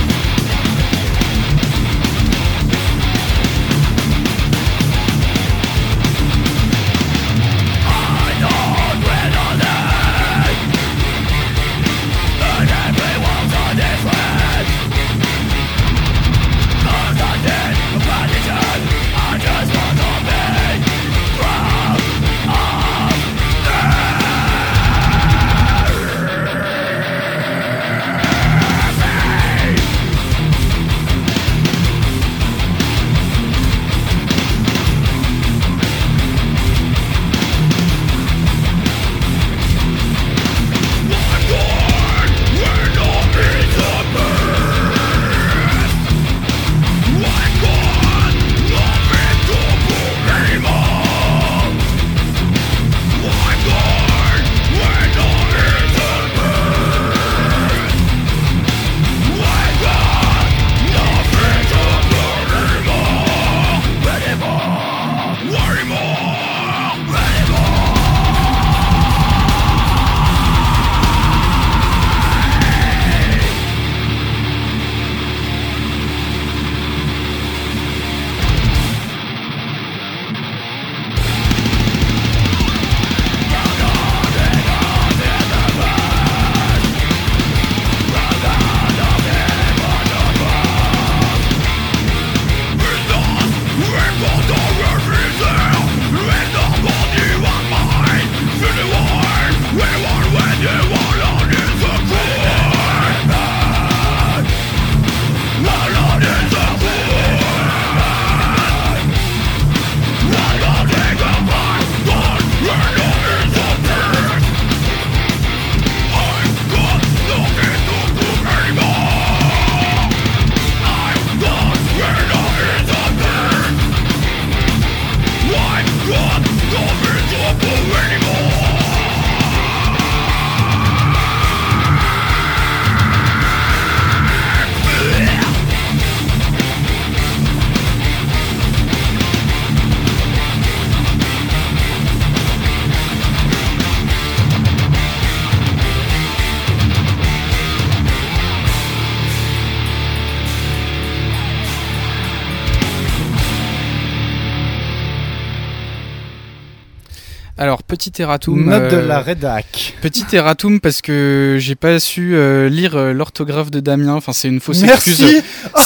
Alors, petit erratum. Note de la rédac. Petit erratum parce que j'ai pas su lire l'orthographe de Damien. Enfin, c'est une fausse Merci. excuse.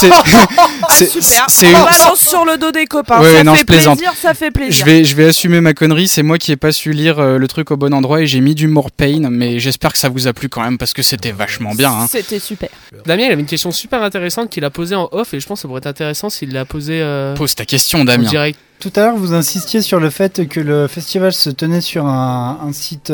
Super. On balance sur le dos des copains. Ouais, ça non, fait je plaisante. plaisir, ça fait plaisir. Je vais assumer ma connerie. C'est moi qui ai pas su lire le truc au bon endroit et j'ai mis du more pain. Mais j'espère que ça vous a plu quand même parce que c'était vachement bien. Hein. C'était super. Damien, il avait une question super intéressante qu'il a posée en off et je pense que ça pourrait être intéressant s'il l'a posée Pose ta question, Damien. en direct. Tout à l'heure, vous insistiez sur le fait que le festival se tenait sur un site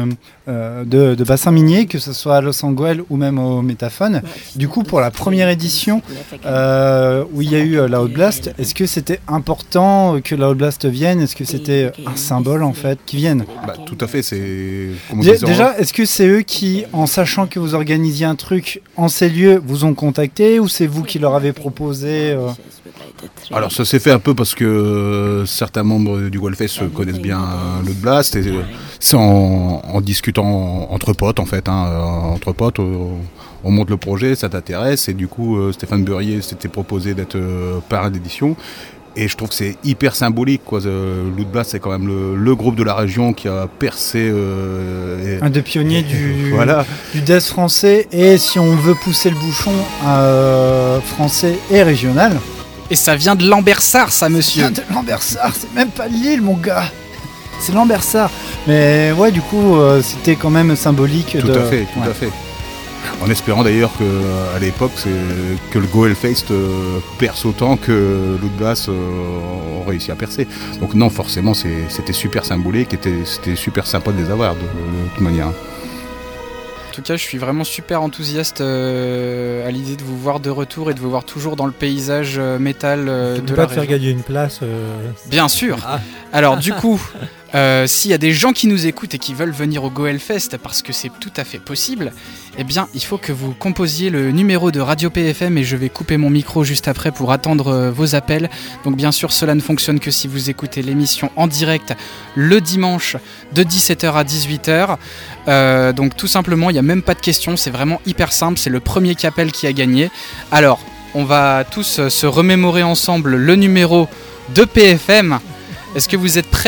de bassin minier, que ce soit à Los Angeles ou même au Métaphone. Du coup, pour la première édition, où il y a eu la Hot Blast, est-ce que c'était important que la Hot Blast vienne ? Est-ce que c'était un symbole, en fait, qui vienne ? Tout à fait, c'est... Déjà, est-ce que c'est eux qui, en sachant que vous organisiez un truc en ces lieux, vous ont contacté, ou c'est vous qui leur avez proposé Alors ça s'est fait un peu parce que certains membres du Wellfest connaissent bien l'Hot Blast et c'est en discutant entre potes en fait, entre potes on monte le projet, ça t'intéresse et du coup Stéphane Beurrier s'était proposé d'être parrain d'édition et je trouve que c'est hyper symbolique quoi. L'Hot Blast c'est quand même le groupe de la région qui a percé un des pionniers du death français et si on veut pousser le bouchon français et régional. Et ça vient de Lambersart, ça, monsieur. Ça vient de Lambersart, c'est même pas Lille, mon gars. C'est Lambersart. Mais ouais, du coup, c'était quand même symbolique. Tout à fait. En espérant d'ailleurs qu'à l'époque, que le Go Hellfest perce autant que l'Hot Blast ont réussi à percer. Donc non, forcément, c'était super symbolique, c'était super sympa de les avoir de toute manière. En tout cas, je suis vraiment super enthousiaste à l'idée de vous voir de retour et de vous voir toujours dans le paysage métal de la te faire gagner une place. Bien sûr. Alors du coup, s'il y a des gens qui nous écoutent et qui veulent venir au Go Hellfest, parce que c'est tout à fait possible, eh bien, il faut que vous composiez le numéro de Radio PFM et je vais couper mon micro juste après pour attendre vos appels. Donc bien sûr, cela ne fonctionne que si vous écoutez l'émission en direct le dimanche de 17h à 18h. Donc tout simplement, il n'y a même pas de questions, c'est vraiment hyper simple, c'est le premier qui appelle qui a gagné. Alors, on va tous se remémorer ensemble le numéro de PFM. Est-ce que vous êtes prêts ?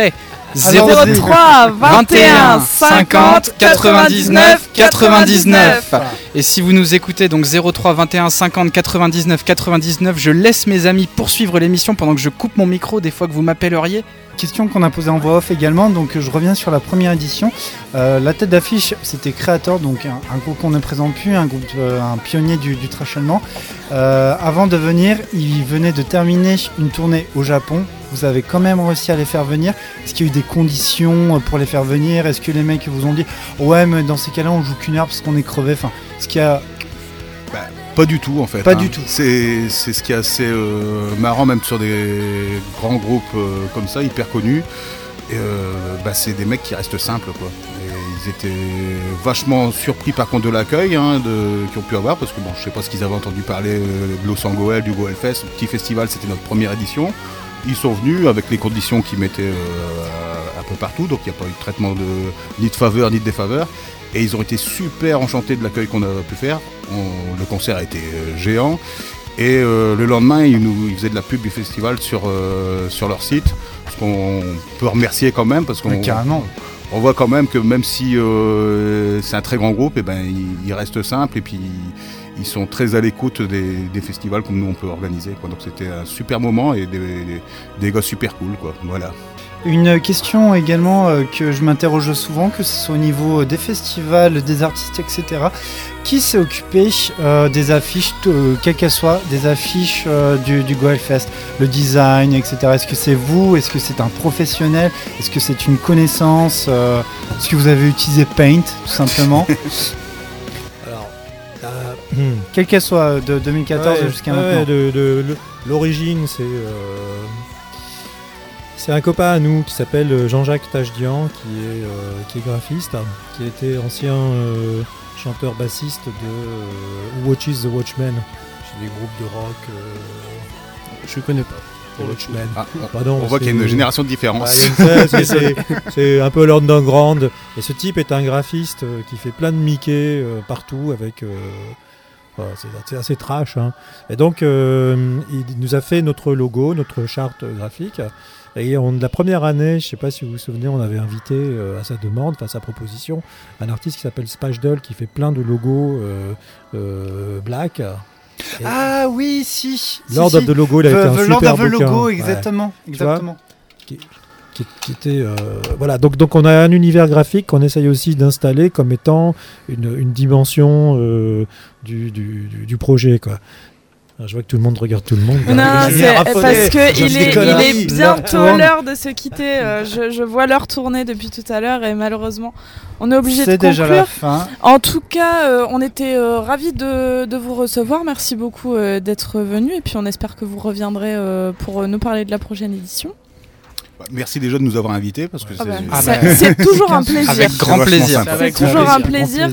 03 21 50 99 99. Et si vous nous écoutez, donc 03 21 50 99 99, je laisse mes amis poursuivre l'émission pendant que je coupe mon micro des fois que vous m'appelleriez. Question qu'on a posée en voix off également, donc je reviens sur la première édition. La tête d'affiche, c'était Creator, donc un groupe qu'on ne présente plus, un groupe, un pionnier du thrash allemand. Avant de venir, ils venaient de terminer une tournée au Japon. Vous avez quand même réussi à les faire venir. Est-ce qu'il y a eu des conditions pour les faire venir ? Est-ce que les mecs vous ont dit « Ouais, mais dans ces cas-là, on joue qu'une heure parce qu'on est crevé » Enfin, est-ce qu'il y a... Pas du tout en fait. Pas du tout. C'est ce qui est assez marrant même sur des grands groupes comme ça, hyper connus. Et, c'est des mecs qui restent simples quoi. Et ils étaient vachement surpris par contre de l'accueil qu'ils ont pu avoir parce que bon, je sais pas ce qu'ils avaient entendu parler de Los Angeles, du Go Hellfest, le petit festival, c'était notre première édition. Ils sont venus avec les conditions qu'ils mettaient un peu partout, donc il n'y a pas eu de traitement ni de faveur ni de défaveur. Et ils ont été super enchantés de l'accueil qu'on a pu faire. Le concert a été géant. Et le lendemain, ils faisaient de la pub du festival sur leur site. Ce qu'on peut remercier quand même, parce qu'on on voit quand même que même si c'est un très grand groupe, ils restent simples et puis ils sont très à l'écoute des festivals comme nous on peut organiser, quoi. Donc c'était un super moment et des gars super cool, quoi. Voilà. Une question également que je m'interroge souvent, que ce soit au niveau des festivals, des artistes, etc. Qui s'est occupé des affiches, quelles qu'elles soient, des affiches du Go Hellfest, le design, etc. Est-ce que c'est vous ? Est-ce que c'est un professionnel ? Est-ce que c'est une connaissance ? Est-ce que vous avez utilisé Paint, tout simplement ? Alors, quelle qu'elle soit, de 2014 jusqu'à maintenant. L'origine, c'est un copain à nous qui s'appelle Jean-Jacques Tachdian, qui est graphiste, qui était ancien chanteur-bassiste de Watch is the Watchman, c'est des groupes de rock. Je connais pas. Watchmen. On voit qu'il y a une génération de différence. C'est un peu l'underground. Et ce type est un graphiste qui fait plein de Mickey partout avec Voilà, c'est assez trash. Hein. Et donc, il nous a fait notre logo, notre charte graphique. Et la première année, je ne sais pas si vous vous souvenez, on avait invité à sa demande, à sa proposition, un artiste qui s'appelle Spashdoll, qui fait plein de logos black. Ah oui, si. Lord of the Logo, il a été un super Lord of the bouquin. Logo, exactement. Ouais. Exactement. Qui était voilà, donc on a un univers graphique qu'on essaye aussi d'installer comme étant une dimension du projet, quoi. Alors, je vois que tout le monde regarde tout le monde. Non, c'est parce qu'il est bientôt l'heure de se quitter. Je vois l'heure tourner depuis tout à l'heure et malheureusement, on est obligé de conclure. C'est déjà la fin. En tout cas, on était ravis de vous recevoir. Merci beaucoup d'être venu et puis on espère que vous reviendrez pour nous parler de la prochaine édition. Merci déjà de nous avoir invités parce que c'est toujours un plaisir. Avec grand plaisir. C'est toujours un plaisir.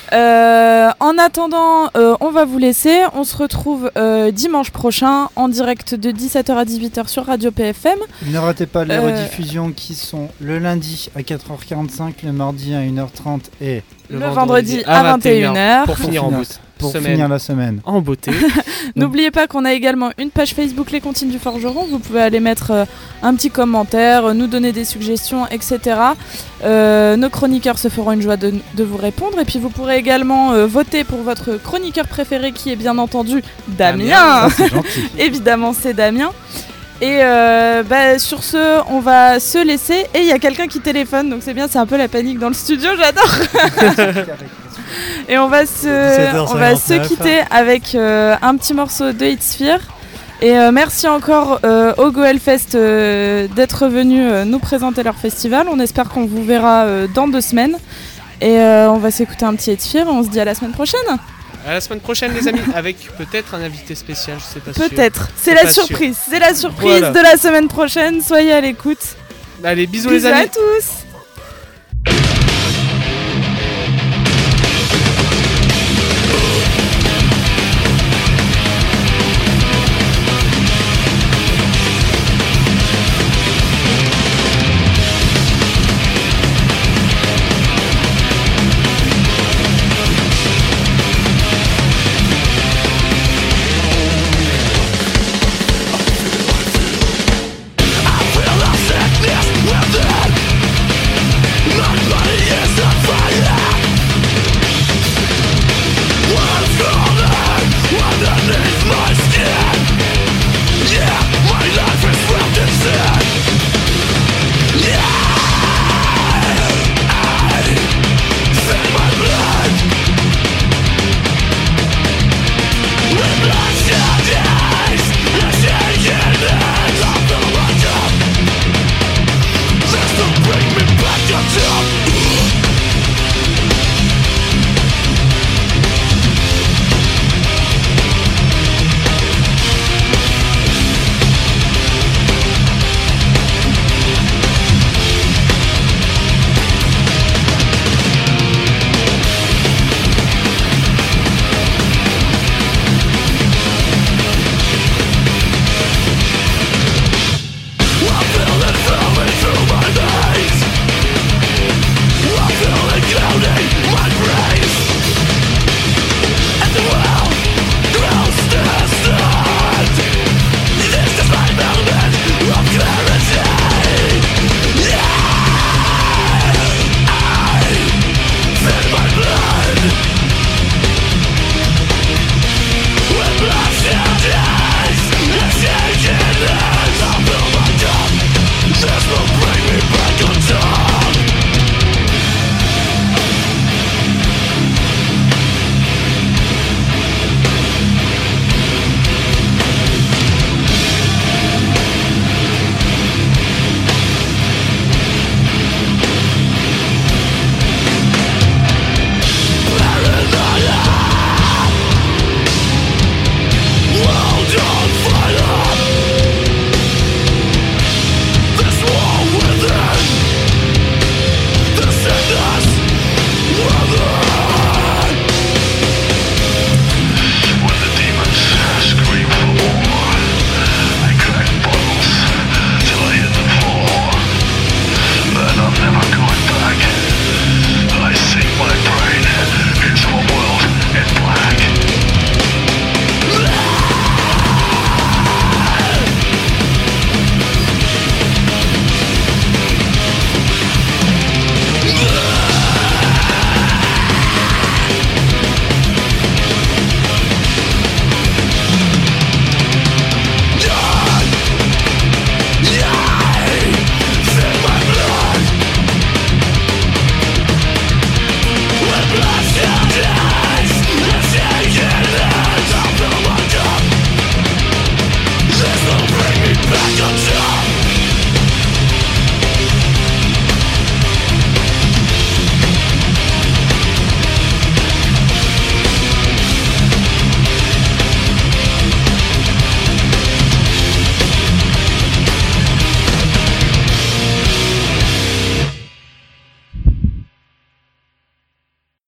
En attendant, on va vous laisser. On se retrouve dimanche prochain en direct de 17h à 18h sur Radio PFM. Ne ratez pas les rediffusions qui sont le lundi à 4h45, le mardi à 1h30 et le vendredi à 21h. Pour finir en beauté. Pour finir la semaine en beauté. N'oubliez pas qu'on a également une page Facebook Les Comptines du Forgeron. Vous pouvez aller mettre un petit commentaire, nous donner des suggestions, etc. Nos chroniqueurs se feront une joie de vous répondre. Et puis vous pourrez également voter pour votre chroniqueur préféré qui est bien entendu Damien. C'est gentil. Évidemment, c'est Damien. Et sur ce, on va se laisser. Et il y a quelqu'un qui téléphone, donc c'est bien, c'est un peu la panique dans le studio, j'adore. Et on va se quitter avec un petit morceau de Hitsphere. Et merci encore au Goelfest d'être venu nous présenter leur festival. On espère qu'on vous verra dans 2 semaines. Et on va s'écouter un petit Hitsphere et on se dit à la semaine prochaine. À la semaine prochaine, les amis, avec peut-être un invité spécial, je sais pas. Peut-être, c'est la surprise. C'est la surprise de la semaine prochaine. Soyez à l'écoute. Allez, bisous les amis. Bisous à tous. Sickness within. destruction.